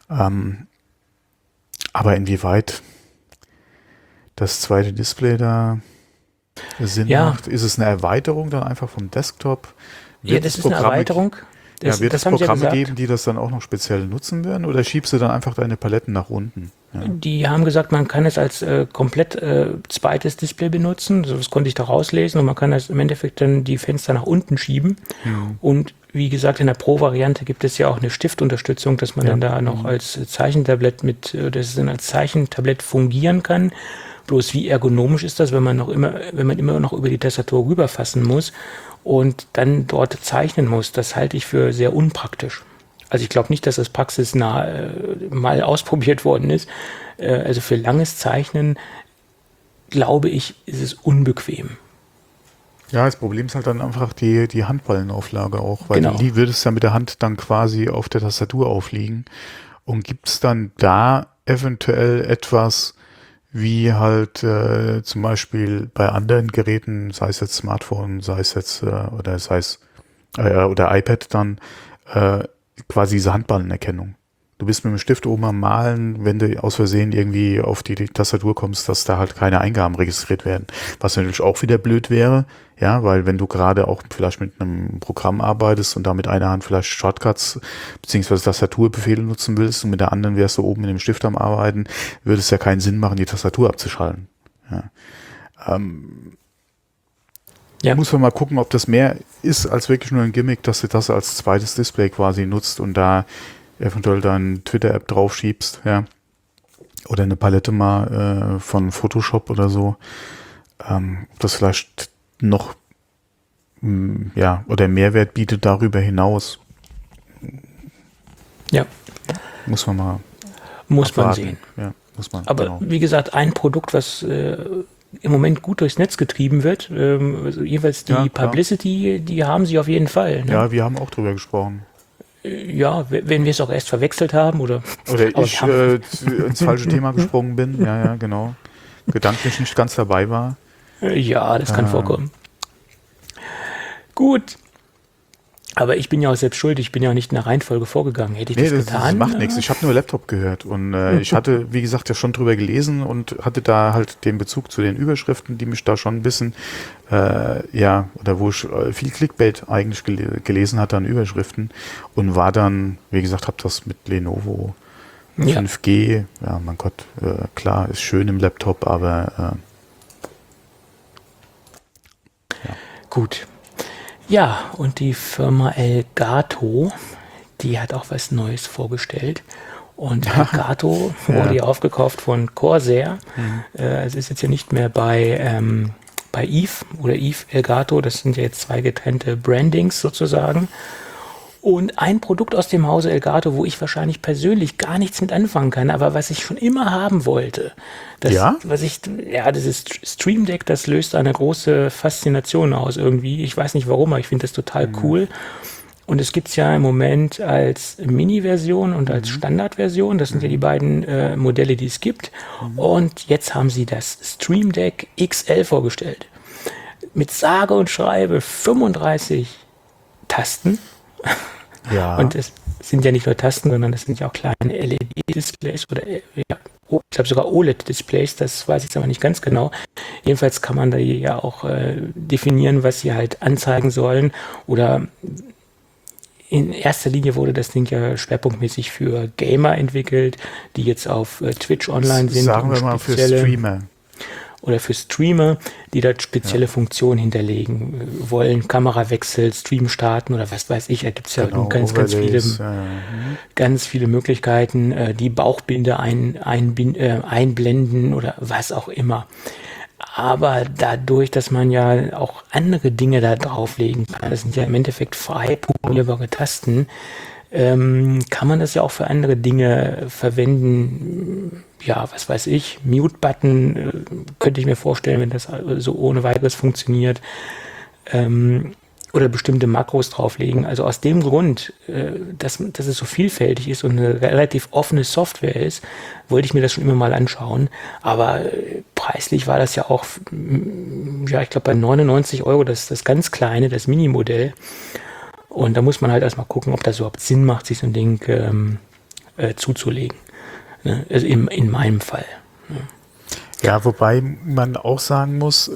Aber inwieweit das zweite Display da Sinn macht, ist es eine Erweiterung dann einfach vom Desktop? Ja, das ist eine Erweiterung. Wird es Programme geben, die das dann auch noch speziell nutzen werden, oder schiebst du dann einfach deine Paletten nach unten? Ja. Die haben gesagt, man kann es als komplett zweites Display benutzen. So, das konnte ich da rauslesen, und man kann das im Endeffekt dann die Fenster nach unten schieben. Und wie gesagt, in der Pro-Variante gibt es ja auch eine Stiftunterstützung, dass man dann da noch als Zeichentablett als Zeichentablett fungieren kann. Bloß wie ergonomisch ist das, wenn man immer noch über die Tastatur rüberfassen muss und dann dort zeichnen muss? Das halte ich für sehr unpraktisch. Also ich glaube nicht, dass das praxisnah mal ausprobiert worden ist. Also für langes Zeichnen, glaube ich, ist es unbequem. Ja, das Problem ist halt dann einfach die Handballenauflage auch, weil du würdest ja mit der Hand dann quasi auf der Tastatur aufliegen. Und gibt es dann da eventuell etwas wie halt zum Beispiel bei anderen Geräten, sei es jetzt Smartphone, sei es jetzt oder iPad dann, quasi diese Handballenerkennung. Du bist mit dem Stift oben am Malen, wenn du aus Versehen irgendwie auf die Tastatur kommst, dass da halt keine Eingaben registriert werden. Was natürlich auch wieder blöd wäre, ja, weil wenn du gerade auch vielleicht mit einem Programm arbeitest und da mit einer Hand vielleicht Shortcuts beziehungsweise Tastaturbefehle nutzen willst und mit der anderen wärst du oben mit dem Stift am Arbeiten, würde es ja keinen Sinn machen, die Tastatur abzuschalten. Ja. Muss man mal gucken, ob das mehr ist als wirklich nur ein Gimmick, dass du das als zweites Display quasi nutzt und da eventuell deine Twitter-App draufschiebst, ja. Oder eine Palette mal von Photoshop oder so. Das vielleicht noch oder Mehrwert bietet darüber hinaus. Ja. Muss man mal man sehen. Ja, muss man. Aber wie gesagt, ein Produkt, was im Moment gut durchs Netz getrieben wird, also jeweils die Publicity, die haben sie auf jeden Fall. Ne? Ja, wir haben auch drüber gesprochen. Ja, wenn wir es auch erst verwechselt haben oder ich ins falsche Thema gesprungen bin, ja, genau. Gedanklich nicht ganz dabei war. Ja, das kann vorkommen. Gut. Aber ich bin ja auch selbst schuld, ich bin ja auch nicht in der Reihenfolge vorgegangen. Hätte ich das getan? Das macht nichts. Ich habe nur Laptop gehört und ich hatte, wie gesagt, ja schon drüber gelesen und hatte da halt den Bezug zu den Überschriften, die mich da schon ein bisschen, oder wo ich viel Clickbait eigentlich gelesen hatte an Überschriften und war dann, wie gesagt, habe das mit Lenovo 5G, ja, mein Gott, klar, ist schön im Laptop, aber Gut. Ja, und die Firma Elgato, die hat auch was Neues vorgestellt. Und Elgato wurde ja aufgekauft von Corsair. Es ist jetzt ja nicht mehr bei Eve oder Eve Elgato. Das sind ja jetzt zwei getrennte Brandings sozusagen. Und ein Produkt aus dem Hause Elgato, wo ich wahrscheinlich persönlich gar nichts mit anfangen kann, aber was ich schon immer haben wollte. Das ist Stream Deck, das löst eine große Faszination aus irgendwie. Ich weiß nicht warum, aber ich finde das total cool. Und es gibt es ja im Moment als Mini-Version und als Standard-Version. Das sind ja die beiden Modelle, die es gibt. Und jetzt haben sie das Stream Deck XL vorgestellt. Mit sage und schreibe 35 Tasten. Ja. Und es sind ja nicht nur Tasten, sondern es sind ja auch kleine LED-Displays oder ich glaube sogar OLED-Displays, das weiß ich jetzt aber nicht ganz genau. Jedenfalls kann man da ja auch definieren, was sie halt anzeigen sollen. Oder in erster Linie wurde das Ding ja schwerpunktmäßig für Gamer entwickelt, die jetzt auf Twitch online sind. Sagen wir mal für Streamer. Oder für Streamer, die da spezielle Funktionen hinterlegen wollen, Kamerawechsel, Stream starten oder was weiß ich. Da gibt es ja ganz viele Möglichkeiten, die Bauchbinde einblenden oder was auch immer. Aber dadurch, dass man ja auch andere Dinge da drauflegen kann, das sind ja im Endeffekt frei programmierbare Tasten, kann man das ja auch für andere Dinge verwenden. Ja, was weiß ich, Mute-Button könnte ich mir vorstellen, wenn das so ohne weiteres funktioniert. Oder bestimmte Makros drauflegen. Also aus dem Grund, dass es so vielfältig ist und eine relativ offene Software ist, wollte ich mir das schon immer mal anschauen. Aber preislich war das ja auch, ich glaube bei 99 €, das ganz kleine, das Minimodell. Und da muss man halt erstmal gucken, ob das überhaupt Sinn macht, sich so ein Ding zuzulegen. Ne? Also in meinem Fall. Ne? Ja, wobei man auch sagen muss,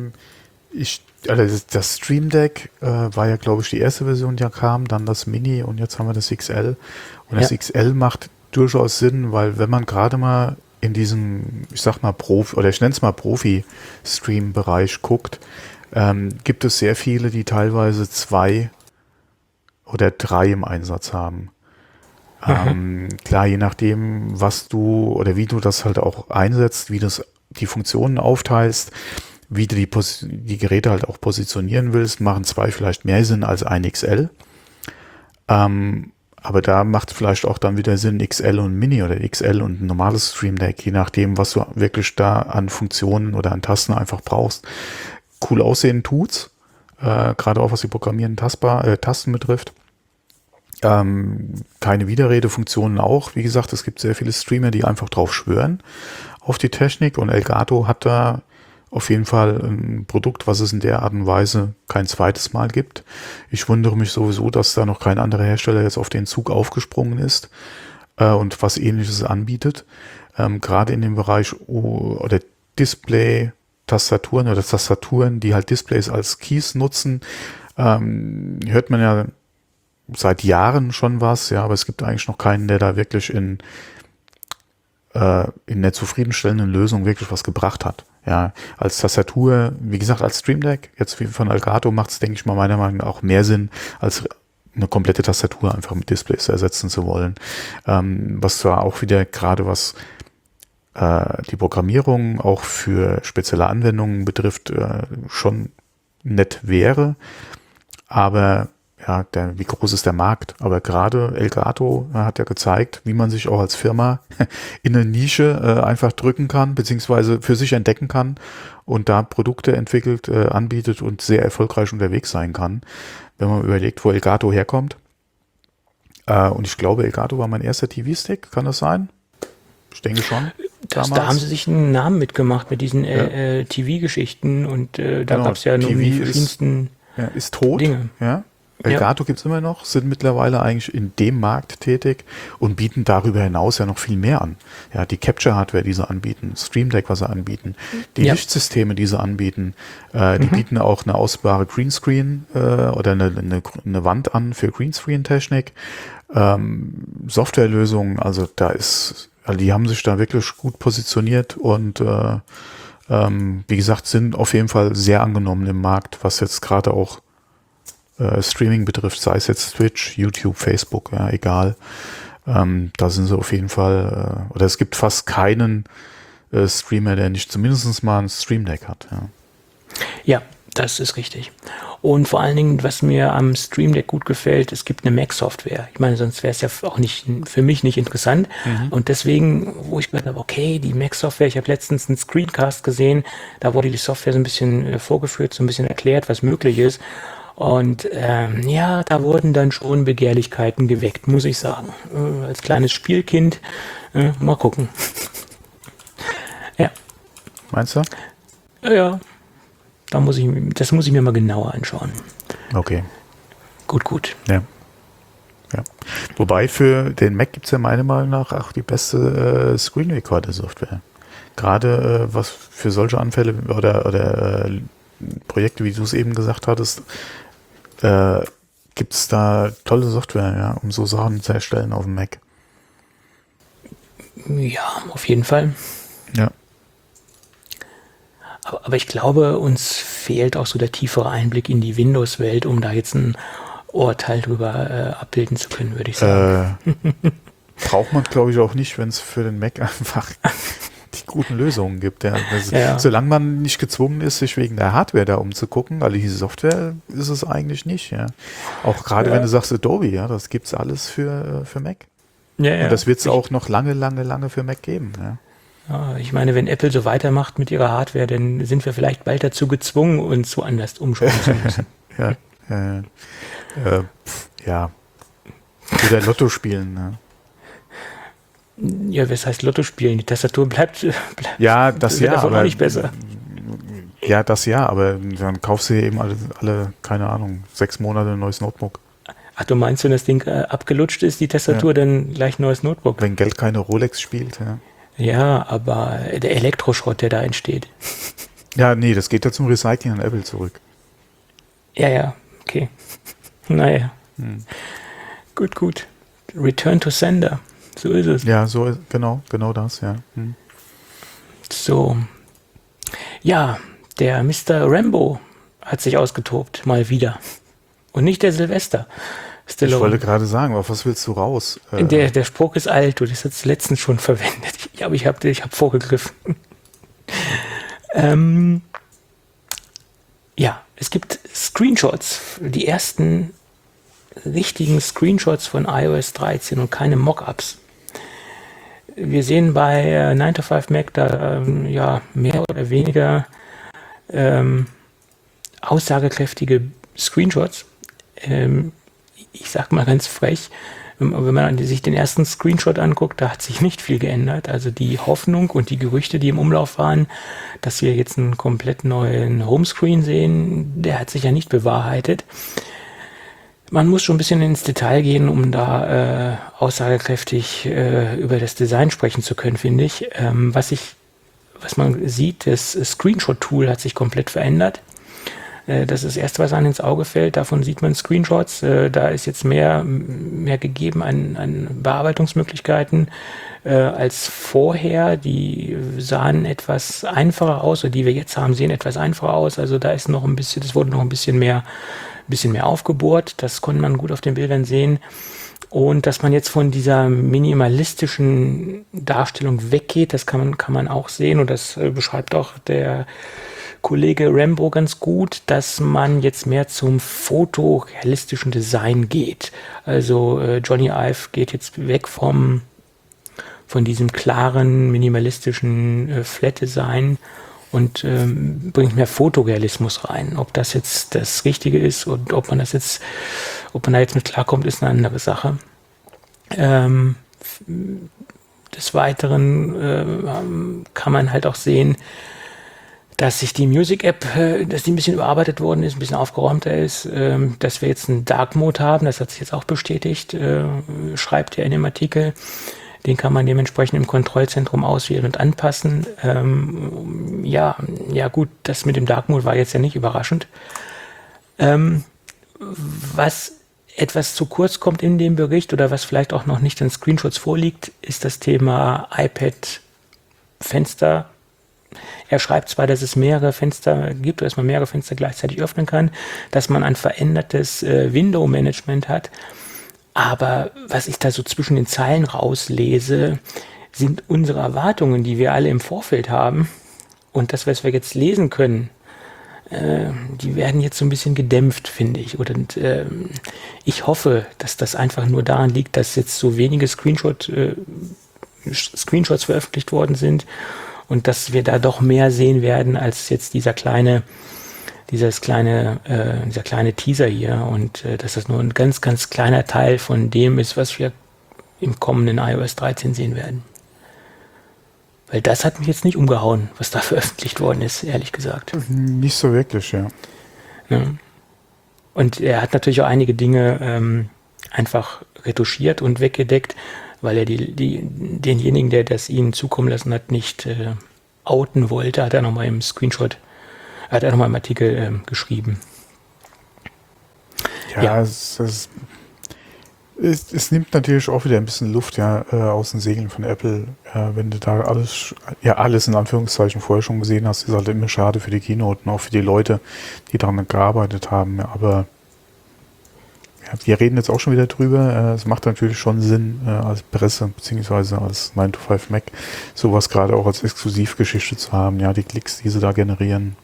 das Stream Deck war ja, glaube ich, die erste Version, die kam, dann das Mini und jetzt haben wir das XL. Und das XL macht durchaus Sinn, weil wenn man gerade mal in diesem, ich sag mal ich nenne es mal Profi-Stream-Bereich guckt, gibt es sehr viele, die teilweise 2 oder 3 im Einsatz haben. Klar, je nachdem, was du oder wie du das halt auch einsetzt, wie du die Funktionen aufteilst, wie du die Geräte halt auch positionieren willst, machen 2 vielleicht mehr Sinn als ein XL. Aber da macht vielleicht auch dann wieder Sinn XL und Mini oder XL und ein normales Stream Deck, je nachdem, was du wirklich da an Funktionen oder an Tasten einfach brauchst. Cool aussehen tut's, gerade auch was die programmierenden Tasten betrifft. Keine Widerredefunktionen auch. Wie gesagt, es gibt sehr viele Streamer, die einfach drauf schwören auf die Technik und Elgato hat da auf jeden Fall ein Produkt, was es in der Art und Weise kein zweites Mal gibt. Ich wundere mich sowieso, dass da noch kein anderer Hersteller jetzt auf den Zug aufgesprungen ist. und was Ähnliches anbietet. Gerade in dem Bereich oder Display-Tastaturen oder Tastaturen, die halt Displays als Keys nutzen, hört man ja seit Jahren schon was, ja, aber es gibt eigentlich noch keinen, der da wirklich in der zufriedenstellenden Lösung wirklich was gebracht hat. Ja, als Tastatur, wie gesagt, als Stream Deck, jetzt wie von Elgato macht es, denke ich mal, meiner Meinung nach auch mehr Sinn, als eine komplette Tastatur einfach mit Displays ersetzen zu wollen. Was zwar auch wieder gerade was die Programmierung auch für spezielle Anwendungen betrifft, schon nett wäre, aber ja, wie groß ist der Markt? Aber gerade Elgato hat ja gezeigt, wie man sich auch als Firma in eine Nische einfach drücken kann, beziehungsweise für sich entdecken kann und da Produkte entwickelt, anbietet und sehr erfolgreich unterwegs sein kann, wenn man überlegt, wo Elgato herkommt. Und ich glaube, Elgato war mein erster TV-Stick, kann das sein? Ich denke schon. Da haben sie sich einen Namen mitgemacht mit diesen TV-Geschichten und da gab es ja nur die verschiedensten ist tot, Dinge. Ja. Elgato gibt's immer noch, sind mittlerweile eigentlich in dem Markt tätig und bieten darüber hinaus ja noch viel mehr an. Ja, die Capture-Hardware, die sie anbieten, Stream Deck, was sie anbieten, die Lichtsysteme, die sie anbieten, die bieten auch eine ausbare Greenscreen oder eine Wand an für Greenscreen-Technik, Softwarelösungen, also die haben sich da wirklich gut positioniert und wie gesagt, sind auf jeden Fall sehr angenommen im Markt, was jetzt gerade auch Streaming betrifft, sei es jetzt Twitch, YouTube, Facebook, ja, egal. Da sind sie auf jeden Fall, oder es gibt fast keinen Streamer, der nicht zumindest mal ein Stream Deck hat. Ja, das ist richtig. Und vor allen Dingen, was mir am Stream Deck gut gefällt, es gibt eine Mac-Software. Ich meine, sonst wäre es ja auch nicht für mich nicht interessant. Und deswegen, wo ich gedacht habe, okay, die Mac-Software, ich habe letztens einen Screencast gesehen, da wurde die Software so ein bisschen vorgeführt, so ein bisschen erklärt, was möglich ist. Und da wurden dann schon Begehrlichkeiten geweckt, muss ich sagen. Als kleines Spielkind, mal gucken. Ja. Meinst du? Ja. Das muss ich mir mal genauer anschauen. Okay. Gut. Ja. Wobei für den Mac gibt es ja meiner Meinung nach auch die beste Screen Recorder Software. Gerade was für solche Anfälle oder Projekte, wie du es eben gesagt hattest, gibt es da tolle Software, ja, um so Sachen zu erstellen auf dem Mac. Ja, auf jeden Fall. Ja. Aber ich glaube, uns fehlt auch so der tiefere Einblick in die Windows-Welt, um da jetzt ein Urteil drüber abbilden zu können, würde ich sagen. Braucht man, glaube ich, auch nicht, wenn es für den Mac einfach die guten Lösungen gibt. Ja. Solange man nicht gezwungen ist, sich wegen der Hardware da umzugucken, weil die Software ist es eigentlich nicht. Ja. Auch gerade wenn du sagst Adobe, ja, das gibt es alles für Mac. Ja. Und das wird es auch noch lange für Mac geben. Ja. Ja, ich meine, wenn Apple so weitermacht mit ihrer Hardware, dann sind wir vielleicht bald dazu gezwungen, uns woanders umschauen zu müssen. Oder Lotto spielen. Ne? Ja, was heißt Lotto spielen? Die Tastatur bleibt aber auch nicht besser. Ja, aber dann kaufst du eben alle, keine Ahnung, 6 Monate ein neues Notebook. Ach, du meinst, wenn das Ding abgelutscht ist, die Tastatur, dann gleich ein neues Notebook? Wenn Geld keine Rolex spielt, ja. Ja, aber der Elektroschrott, der da entsteht. Ja, nee, das geht ja zum Recycling an Apple zurück. Ja, okay. Naja. Gut. Return to Sender. So ist es. Ja, genau das, ja. So. Ja, der Mr. Rambo hat sich ausgetobt, mal wieder. Und nicht der Sylvester Stallone. Ich wollte gerade sagen, auf was willst du raus? Der Spruch ist alt, du hast es letztens schon verwendet. Aber ich hab vorgegriffen. Es gibt Screenshots, die ersten richtigen Screenshots von iOS 13 und keine Mockups. Wir sehen bei 9to5Mac da mehr oder weniger aussagekräftige Screenshots. Ich sag mal ganz frech, wenn man sich den ersten Screenshot anguckt, da hat sich nicht viel geändert. Also die Hoffnung und die Gerüchte, die im Umlauf waren, dass wir jetzt einen komplett neuen Homescreen sehen, der hat sich ja nicht bewahrheitet. Man muss schon ein bisschen ins Detail gehen, um da aussagekräftig über das Design sprechen zu können, finde ich. Was man sieht, das Screenshot-Tool hat sich komplett verändert. Das ist das Erste, was einem ins Auge fällt. Davon sieht man Screenshots. Da ist jetzt mehr gegeben an Bearbeitungsmöglichkeiten als vorher. Die sahen etwas einfacher aus, oder die wir jetzt haben, sehen etwas einfacher aus. Also da ist noch ein bisschen, das wurde noch ein bisschen mehr aufgebohrt. Das konnte man gut auf den Bildern sehen. Und dass man jetzt von dieser minimalistischen Darstellung weggeht, das kann man auch sehen. Und das beschreibt auch der Kollege Rambo ganz gut, dass man jetzt mehr zum fotorealistischen Design geht. Also Johnny Ive geht jetzt weg von diesem klaren, minimalistischen Flat-Design und bringt mehr Fotorealismus rein. Ob das jetzt das Richtige ist und ob man da jetzt mit klarkommt, ist eine andere Sache. Des Weiteren kann man halt auch sehen, dass sich die Music-App, dass die ein bisschen überarbeitet worden ist, ein bisschen aufgeräumter ist, dass wir jetzt einen Dark Mode haben, das hat sich jetzt auch bestätigt, schreibt er in dem Artikel. Den kann man dementsprechend im Kontrollzentrum auswählen und anpassen. Ja gut, das mit dem Dark Mode war jetzt ja nicht überraschend. Was etwas zu kurz kommt in dem Bericht oder was vielleicht auch noch nicht in Screenshots vorliegt, ist das Thema iPad-Fenster. Er schreibt zwar, dass es mehrere Fenster gibt, dass man mehrere Fenster gleichzeitig öffnen kann, dass man ein verändertes Window-Management hat, aber was ich da so zwischen den Zeilen rauslese, sind unsere Erwartungen, die wir alle im Vorfeld haben und das, was wir jetzt lesen können, die werden jetzt so ein bisschen gedämpft, finde ich. Und ich hoffe, dass das einfach nur daran liegt, dass jetzt so wenige Screenshots veröffentlicht worden sind und dass wir da doch mehr sehen werden als jetzt dieser kleine Teaser hier und dass das nur ein ganz, ganz kleiner Teil von dem ist, was wir im kommenden iOS 13 sehen werden. Weil das hat mich jetzt nicht umgehauen, was da veröffentlicht worden ist, ehrlich gesagt. Nicht so wirklich, ja. Ja. Und er hat natürlich auch einige Dinge einfach retuschiert und weggedeckt, weil er denjenigen, der das ihnen zukommen lassen hat, nicht outen wollte, hat er nochmal im Artikel geschrieben. Ja. Es nimmt natürlich auch wieder ein bisschen Luft aus den Segeln von Apple. Wenn du da alles in Anführungszeichen vorher schon gesehen hast, ist halt immer schade für die Keynote und auch für die Leute, die daran gearbeitet haben. Aber wir reden jetzt auch schon wieder drüber. Es macht natürlich schon Sinn, als Presse bzw. als 9to5 Mac sowas gerade auch als Exklusivgeschichte zu haben. Ja, die Klicks, die sie da generieren.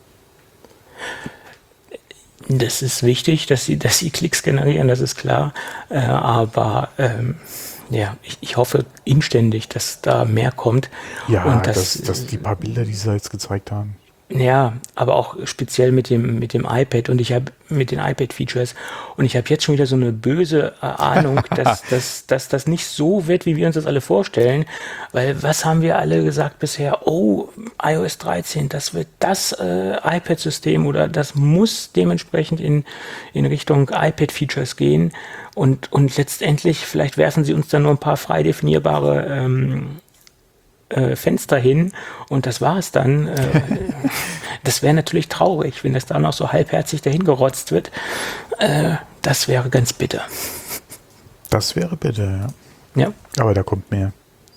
Das ist wichtig, dass sie Klicks generieren, das ist klar. Aber ich hoffe inständig, dass da mehr kommt. Ja, und dass die paar Bilder, die sie da jetzt gezeigt haben. Ja, aber auch speziell mit dem iPad und ich habe mit den iPad-Features und ich habe jetzt schon wieder so eine böse Ahnung, dass das nicht so wird, wie wir uns das alle vorstellen, weil was haben wir alle gesagt bisher? Oh, iOS 13, das wird das iPad-System oder das muss dementsprechend in Richtung iPad-Features gehen und letztendlich vielleicht werfen sie uns dann nur ein paar frei definierbare Fenster hin und das war es dann. Das wäre natürlich traurig, wenn das da noch so halbherzig dahin gerotzt wird. Das wäre ganz bitter. Das wäre bitter, ja. Ja. Aber da kommt mehr.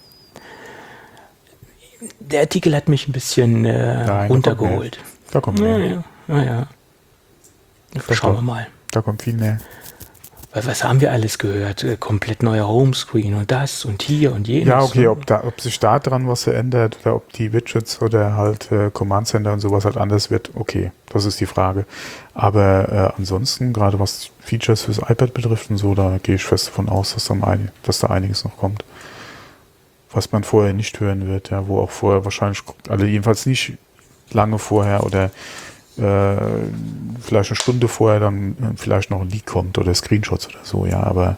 Der Artikel hat mich ein bisschen runtergeholt. Da kommt mehr. Ja. Schauen wir mal. Da kommt viel mehr. Weil was haben wir alles gehört? Komplett neuer Homescreen und das und hier und jenes. Ja, okay, ob sich da dran was verändert oder ob die Widgets oder halt Command Center und sowas halt anders wird, okay, das ist die Frage. Aber ansonsten, gerade was Features fürs iPad betrifft und so, da gehe ich fest davon aus, dass da einiges noch kommt. Was man vorher nicht hören wird, ja, wo auch vorher wahrscheinlich, also jedenfalls nicht lange vorher oder vielleicht eine Stunde vorher dann vielleicht noch ein Leak kommt oder Screenshots oder so, ja, aber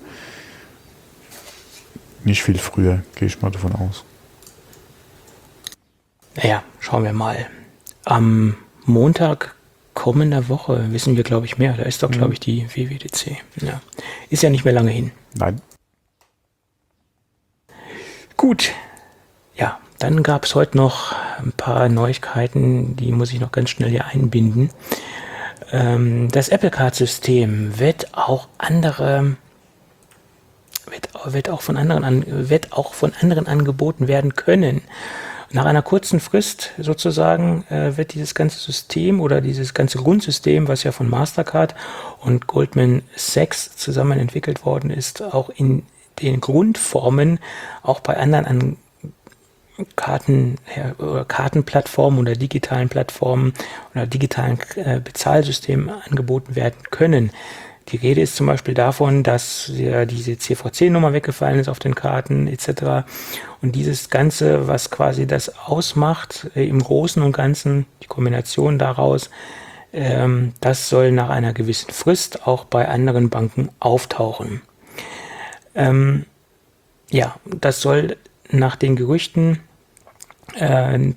nicht viel früher, gehe ich mal davon aus. Naja, schauen wir mal. Am Montag kommender Woche wissen wir, glaube ich, mehr. Da ist doch, glaube ich, die WWDC. Ja. Ist ja nicht mehr lange hin. Nein. Gut. Ja, dann gab es heute noch ein paar Neuigkeiten, die muss ich noch ganz schnell hier einbinden. Das Apple Card-System wird auch von anderen angeboten werden können. Nach einer kurzen Frist sozusagen wird dieses ganze System oder dieses ganze Grundsystem, was ja von Mastercard und Goldman Sachs zusammen entwickelt worden ist, auch in den Grundformen auch bei anderen Kartenplattformen oder digitalen Plattformen oder digitalen Bezahlsystemen angeboten werden können. Die Rede ist zum Beispiel davon, dass ja diese CVC-Nummer weggefallen ist auf den Karten etc. Und dieses Ganze, was quasi das ausmacht, im Großen und Ganzen, die Kombination daraus, das soll nach einer gewissen Frist auch bei anderen Banken auftauchen. Ja, das soll nach den Gerüchten Ende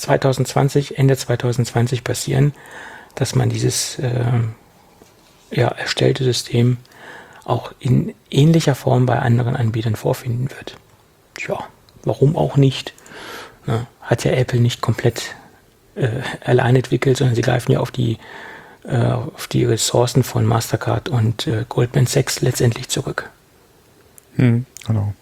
2020 passieren, dass man dieses erstellte System auch in ähnlicher Form bei anderen Anbietern vorfinden wird. Tja, warum auch nicht? Na, hat ja Apple nicht komplett allein entwickelt, sondern sie greifen ja auf die Ressourcen von Mastercard und Goldman Sachs letztendlich zurück. Genau.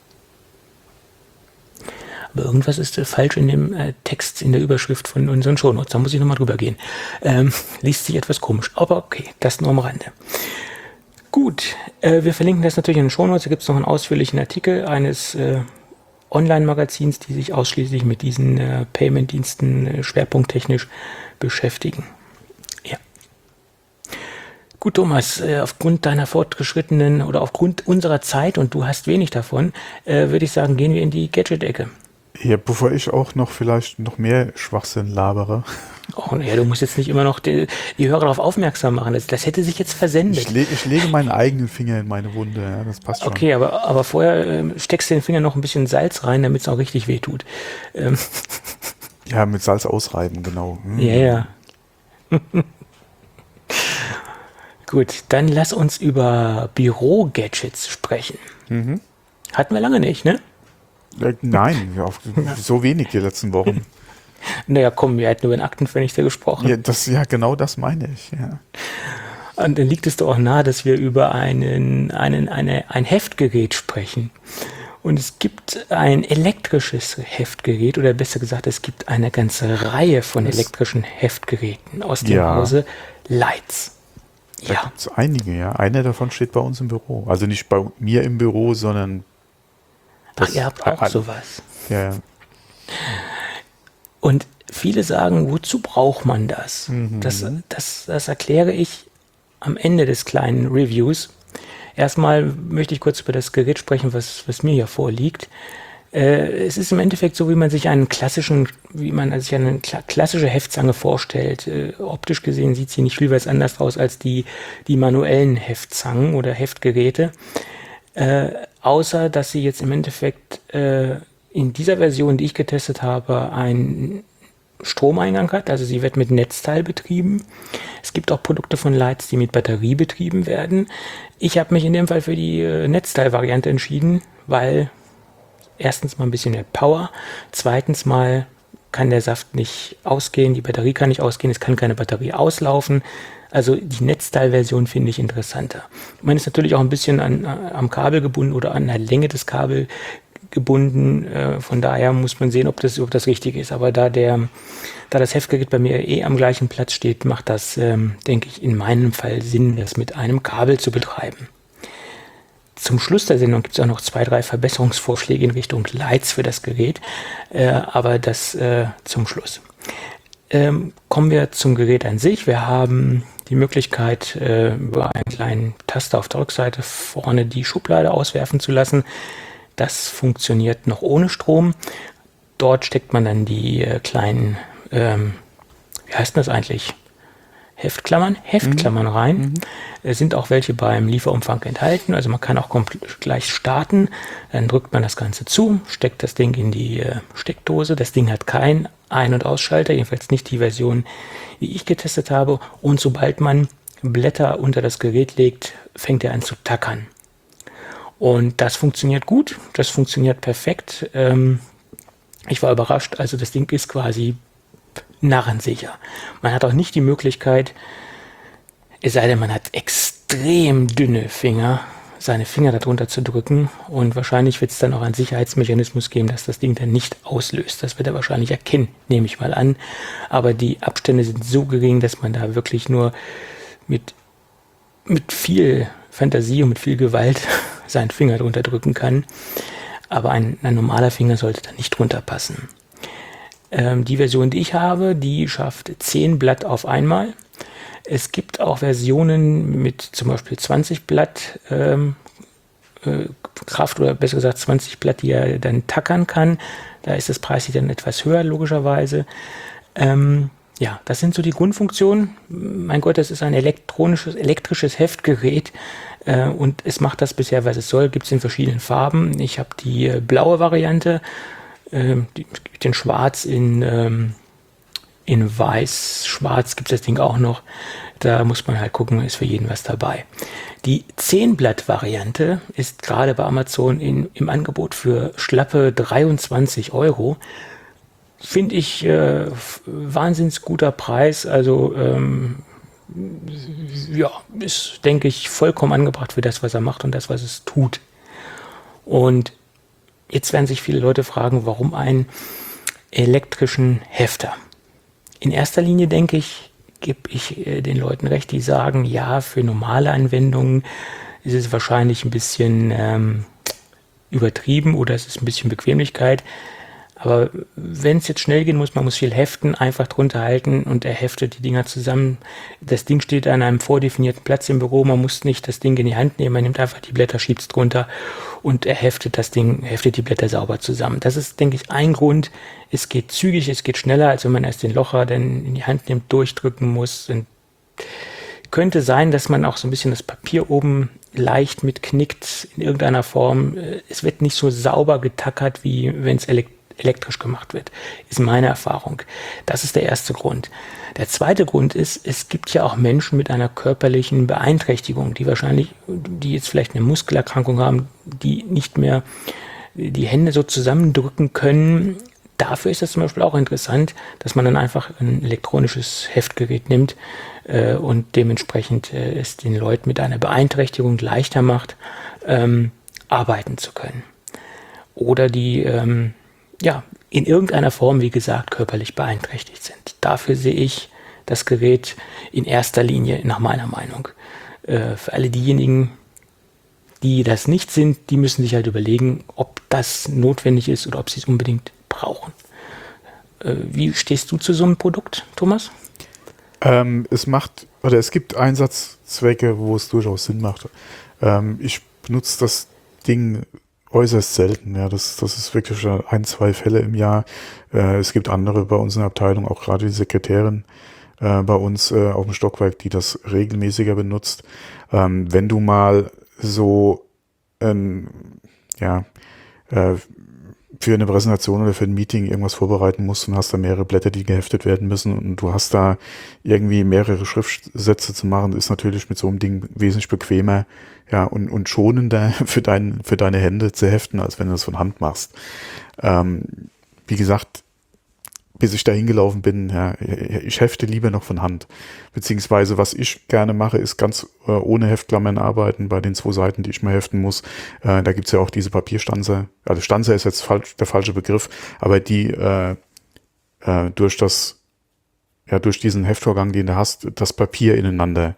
Aber irgendwas ist falsch in dem Text, in der Überschrift von unseren Shownotes. Da muss ich nochmal drüber gehen. Liest sich etwas komisch. Aber okay, das nur am Rande. Gut, wir verlinken das natürlich in den Shownotes. Da gibt es noch einen ausführlichen Artikel eines Online-Magazins, die sich ausschließlich mit diesen Payment-Diensten schwerpunkttechnisch beschäftigen. Ja. Gut, Thomas, aufgrund deiner fortgeschrittenen oder aufgrund unserer Zeit, und du hast wenig davon, würde ich sagen, gehen wir in die Gadget-Ecke. Ja, bevor ich auch noch vielleicht noch mehr Schwachsinn labere. Oh ja, du musst jetzt nicht immer noch die Hörer darauf aufmerksam machen. Das hätte sich jetzt versendet. Ich lege meinen eigenen Finger in meine Wunde, ja, das passt schon. Okay, aber vorher steckst du den Finger noch ein bisschen Salz rein, damit es auch richtig wehtut. Ja, mit Salz ausreiben, genau. Ja. Gut, dann lass uns über Büro-Gadgets sprechen. Hatten wir lange nicht, ne? Nein, so wenig die letzten Wochen. Naja, komm, wir hatten über den Aktenvernichter gesprochen. Ja, genau das meine ich, ja. Und dann liegt es doch auch nahe, dass wir über ein Heftgerät sprechen. Und es gibt ein elektrisches Heftgerät, oder besser gesagt, es gibt eine ganze Reihe von elektrischen Heftgeräten aus dem Hause Leitz. Da gibt es einige, ja. Einer davon steht bei uns im Büro. Also nicht bei mir im Büro, sondern... Ach, ihr habt auch sowas. Ja. Und viele sagen, wozu braucht man das? Das erkläre ich am Ende des kleinen Reviews. Erstmal möchte ich kurz über das Gerät sprechen, was mir hier vorliegt. Es ist im Endeffekt so, wie man sich eine klassische Heftzange vorstellt. Optisch gesehen sieht sie nicht viel was anders aus als die manuellen Heftzangen oder Heftgeräte. Außer, dass sie jetzt im Endeffekt in dieser Version, die ich getestet habe, einen Stromeingang hat. Also sie wird mit Netzteil betrieben. Es gibt auch Produkte von Leitz, die mit Batterie betrieben werden. Ich habe mich in dem Fall für die Netzteil-Variante entschieden, weil erstens mal ein bisschen mehr Power, zweitens mal kann der Saft nicht ausgehen, die Batterie kann nicht ausgehen, es kann keine Batterie auslaufen. Also die Netzteilversion finde ich interessanter. Man ist natürlich auch ein bisschen am Kabel gebunden oder an der Länge des Kabels gebunden. Von daher muss man sehen, ob das richtig ist. Aber da das Heftgerät bei mir am gleichen Platz steht, macht das, denke ich, in meinem Fall Sinn, das mit einem Kabel zu betreiben. Zum Schluss der Sendung gibt es auch noch 2, 3 Verbesserungsvorschläge in Richtung Leitz für das Gerät, aber das zum Schluss. Kommen wir zum Gerät an sich. Wir haben die Möglichkeit, über einen kleinen Taster auf der Rückseite vorne die Schublade auswerfen zu lassen. Das funktioniert noch ohne Strom. Dort steckt man dann die kleinen, wie heißt das eigentlich? Heftklammern rein. Es sind auch welche beim Lieferumfang enthalten, also man kann auch gleich starten, dann drückt man das Ganze zu, steckt das Ding in die Steckdose, das Ding hat keinen Ein- und Ausschalter, jedenfalls nicht die Version, die ich getestet habe, und sobald man Blätter unter das Gerät legt, fängt er an zu tackern. Und das funktioniert gut, das funktioniert perfekt. Ich war überrascht, also das Ding ist quasi narrensicher. Man hat auch nicht die Möglichkeit, es sei denn, man hat extrem dünne Finger, seine Finger darunter zu drücken, und wahrscheinlich wird es dann auch einen Sicherheitsmechanismus geben, dass das Ding dann nicht auslöst. Das wird er wahrscheinlich erkennen, nehme ich mal an. Aber die Abstände sind so gering, dass man da wirklich nur mit viel Fantasie und mit viel Gewalt seinen Finger drunter drücken kann. Aber ein normaler Finger sollte da nicht drunter passen. Die Version, die ich habe, die schafft 10 Blatt auf einmal. Es gibt auch Versionen mit zum Beispiel 20 Blatt Kraft, oder besser gesagt 20 Blatt, die er dann tackern kann. Da ist das Preis dann etwas höher, logischerweise. Ja, das sind so die Grundfunktionen. Mein Gott, das ist ein elektrisches Heftgerät, und es macht das bisher, was es soll. Gibt es in verschiedenen Farben. Ich habe die blaue Variante, den Schwarz in Weiß. Schwarz gibt es das Ding auch noch. Da muss man halt gucken, ist für jeden was dabei. Die 10-Blatt-Variante ist gerade bei Amazon im Angebot für schlappe 23 €. Finde ich wahnsinnig guter Preis. Also ja, ist, denke ich, vollkommen angebracht für das, was er macht und das, was es tut. Und jetzt werden sich viele Leute fragen, warum einen elektrischen Hefter? In erster Linie, denke ich, gebe ich den Leuten recht, die sagen, ja, für normale Anwendungen ist es wahrscheinlich ein bisschen übertrieben, oder es ist ein bisschen Bequemlichkeit. Aber wenn es jetzt schnell gehen muss, man muss viel heften, einfach drunter halten und er heftet die Dinger zusammen. Das Ding steht an einem vordefinierten Platz im Büro, man muss nicht das Ding in die Hand nehmen, man nimmt einfach die Blätter, schiebt es drunter und er heftet die Blätter sauber zusammen. Das ist, denke ich, ein Grund. Es geht zügig, es geht schneller, als wenn man erst den Locher dann in die Hand nimmt, durchdrücken muss. Und könnte sein, dass man auch so ein bisschen das Papier oben leicht mitknickt in irgendeiner Form. Es wird nicht so sauber getackert, wie wenn es elektrisch gemacht wird, ist meine Erfahrung. Das ist der erste Grund. Der zweite Grund ist, es gibt ja auch Menschen mit einer körperlichen Beeinträchtigung, die jetzt vielleicht eine Muskelerkrankung haben, die nicht mehr die Hände so zusammendrücken können. Dafür ist das zum Beispiel auch interessant, dass man dann einfach ein elektronisches Heftgerät nimmt und dementsprechend es den Leuten mit einer Beeinträchtigung leichter macht, arbeiten zu können. Oder die in irgendeiner Form, wie gesagt, körperlich beeinträchtigt sind. Dafür sehe ich das Gerät in erster Linie, nach meiner Meinung. Für alle diejenigen, die das nicht sind, die müssen sich halt überlegen, ob das notwendig ist oder ob sie es unbedingt brauchen. Wie stehst du zu so einem Produkt, Thomas? Es gibt Einsatzzwecke, wo es durchaus Sinn macht. Ich benutze das Ding äußerst selten. Ja, das ist wirklich 1-2 Fälle im Jahr. Es gibt andere bei uns in der Abteilung, auch gerade die Sekretärin bei uns auf dem Stockwerk, die das regelmäßiger benutzt. Wenn du mal so für eine Präsentation oder für ein Meeting irgendwas vorbereiten musst und hast da mehrere Blätter, die geheftet werden müssen, und du hast da irgendwie mehrere Schriftsätze zu machen, ist natürlich mit so einem Ding wesentlich bequemer, ja, und schonender für deine Hände zu heften, als wenn du das von Hand machst. Wie gesagt, bis ich da hingelaufen bin, ja, ich hefte lieber noch von Hand. Beziehungsweise, was ich gerne mache, ist ganz ohne Heftklammern arbeiten bei den 2 Seiten, die ich mal heften muss. Da gibt's ja auch diese Papierstanzer. Also Stanzer ist jetzt der falsche Begriff, aber die durch diesen Heftvorgang, den du hast, das Papier ineinander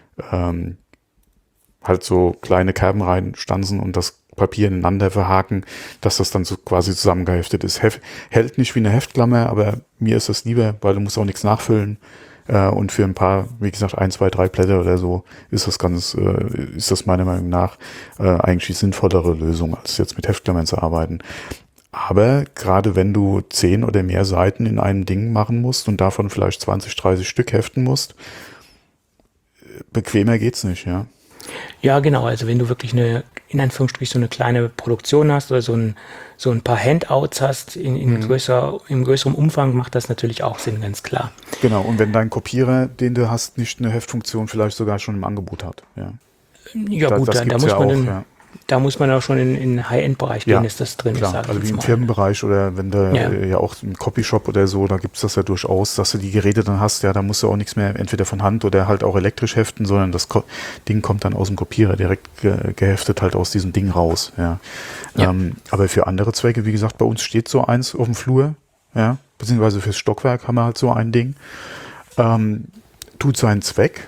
halt so kleine Kerben reinstanzen und das Papier ineinander verhaken, dass das dann so quasi zusammengeheftet ist. Hält nicht wie eine Heftklammer, aber mir ist das lieber, weil du musst auch nichts nachfüllen. Und für ein paar, wie gesagt, 1, 2, 3 Blätter oder so, ist das meiner Meinung nach eigentlich die sinnvollere Lösung, als jetzt mit Heftklammern zu arbeiten. Aber gerade wenn du 10 oder mehr Seiten in einem Ding machen musst und davon vielleicht 20, 30 Stück heften musst, bequemer geht's nicht, ja. Ja, genau. Also wenn du wirklich in Anführungsstrichen so eine kleine Produktion hast oder so ein paar Handouts hast im größeren Umfang, macht das natürlich auch Sinn, ganz klar. Genau, und wenn dein Kopierer, den du hast, nicht eine Heftfunktion vielleicht sogar schon im Angebot hat, ja. Ja gut, da muss man ja. Da muss man auch schon in den High-End-Bereich gehen, ist das drin. Klar, also wie im Firmenbereich oder wenn du ja auch im Copyshop oder so, da gibt es das ja durchaus, dass du die Geräte dann hast, ja, da musst du auch nichts mehr entweder von Hand oder halt auch elektrisch heften, sondern das Ding kommt dann aus dem Kopierer direkt geheftet halt aus diesem Ding raus, ja. Aber für andere Zwecke, wie gesagt, bei uns steht so eins auf dem Flur, ja, beziehungsweise fürs Stockwerk haben wir halt so ein Ding, tut seinen Zweck,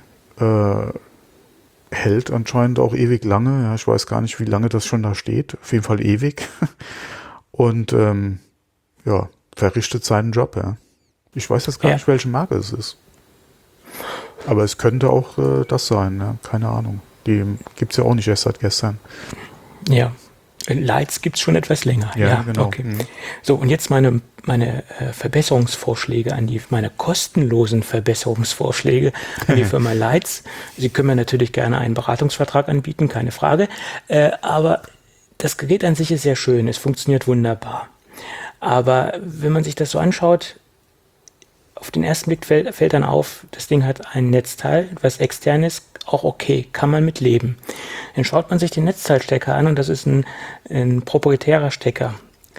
hält anscheinend auch ewig lange. Ja, ich weiß gar nicht, wie lange das schon da steht. Auf jeden Fall ewig. Und verrichtet seinen Job. Ja. Ich weiß jetzt gar nicht, welche Marke es ist. Aber es könnte auch das sein. Ja. Keine Ahnung. Die gibt es ja auch nicht erst seit gestern. Ja. Lights gibt es schon etwas länger. Ja, genau. Okay. So, und jetzt meine Verbesserungsvorschläge meine kostenlosen Verbesserungsvorschläge an die Firma Lights. Sie können mir natürlich gerne einen Beratungsvertrag anbieten, keine Frage. Aber das Gerät an sich ist sehr schön, es funktioniert wunderbar. Aber wenn man sich das so anschaut, auf den ersten Blick fällt dann auf, das Ding hat ein Netzteil, was extern ist, auch okay, kann man mit leben. Dann schaut man sich den Netzteilstecker an und das ist ein proprietärer Stecker.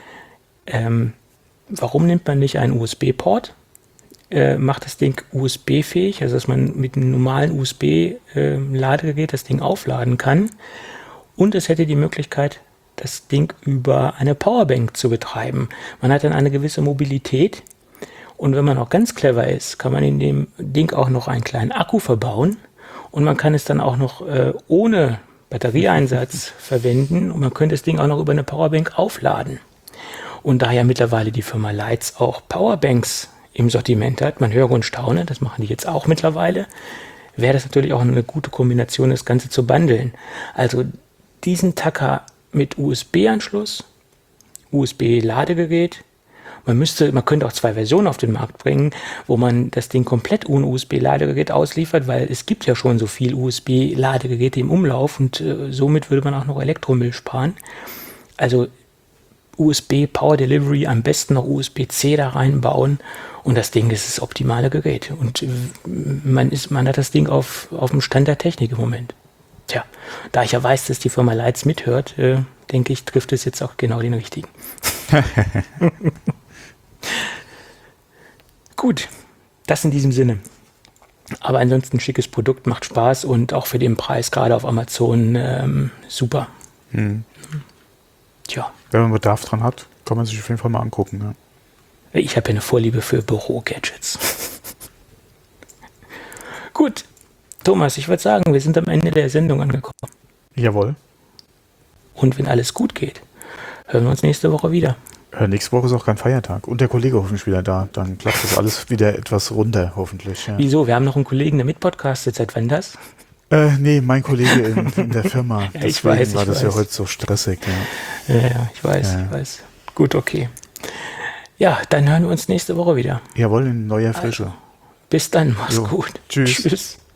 Warum nimmt man nicht einen USB-Port? Macht das Ding USB-fähig, also dass man mit einem normalen USB-Ladegerät das Ding aufladen kann. Und es hätte die Möglichkeit, das Ding über eine Powerbank zu betreiben. Man hat dann eine gewisse Mobilität. Und wenn man auch ganz clever ist, kann man in dem Ding auch noch einen kleinen Akku verbauen. Und man kann es dann auch noch ohne Batterieeinsatz verwenden. Und man könnte das Ding auch noch über eine Powerbank aufladen. Und da ja mittlerweile die Firma Lights auch Powerbanks im Sortiment hat, man höre und staune, das machen die jetzt auch mittlerweile, wäre das natürlich auch eine gute Kombination, das Ganze zu bundeln. Also diesen Tacker mit USB-Anschluss, USB-Ladegerät, man könnte auch 2 Versionen auf den Markt bringen, wo man das Ding komplett ohne USB-Ladegerät ausliefert, weil es gibt ja schon so viel USB-Ladegeräte im Umlauf und somit würde man auch noch Elektromüll sparen. Also USB Power Delivery, am besten noch USB-C da reinbauen und das Ding ist das optimale Gerät. Und man hat das Ding auf dem Stand der Technik im Moment. Tja, da ich ja weiß, dass die Firma Lights mithört, denke ich, trifft es jetzt auch genau den richtigen. Gut, das in diesem Sinne. Aber ansonsten ein schickes Produkt, macht Spaß und auch für den Preis, gerade auf Amazon, super. Tja. Wenn man Bedarf dran hat, kann man sich auf jeden Fall mal angucken. Ja. Ich habe ja eine Vorliebe für Büro-Gadgets. Gut, Thomas, ich würde sagen, wir sind am Ende der Sendung angekommen. Jawohl. Und wenn alles gut geht, hören wir uns nächste Woche wieder. Nächste Woche ist auch kein Feiertag. Und der Kollege hoffentlich wieder da. Dann klappt das alles wieder etwas runter, hoffentlich. Ja. Wieso? Wir haben noch einen Kollegen, der mitpodcastet. Seit wann das? Nee, mein Kollege in der Firma. Ja, ich weiß. War das ja heute so stressig. Ja, ja ich weiß. Gut, okay. Ja, dann hören wir uns nächste Woche wieder. Jawohl, in neuer Frische. Also, bis dann, mach's gut. Tschüss. Tschüss.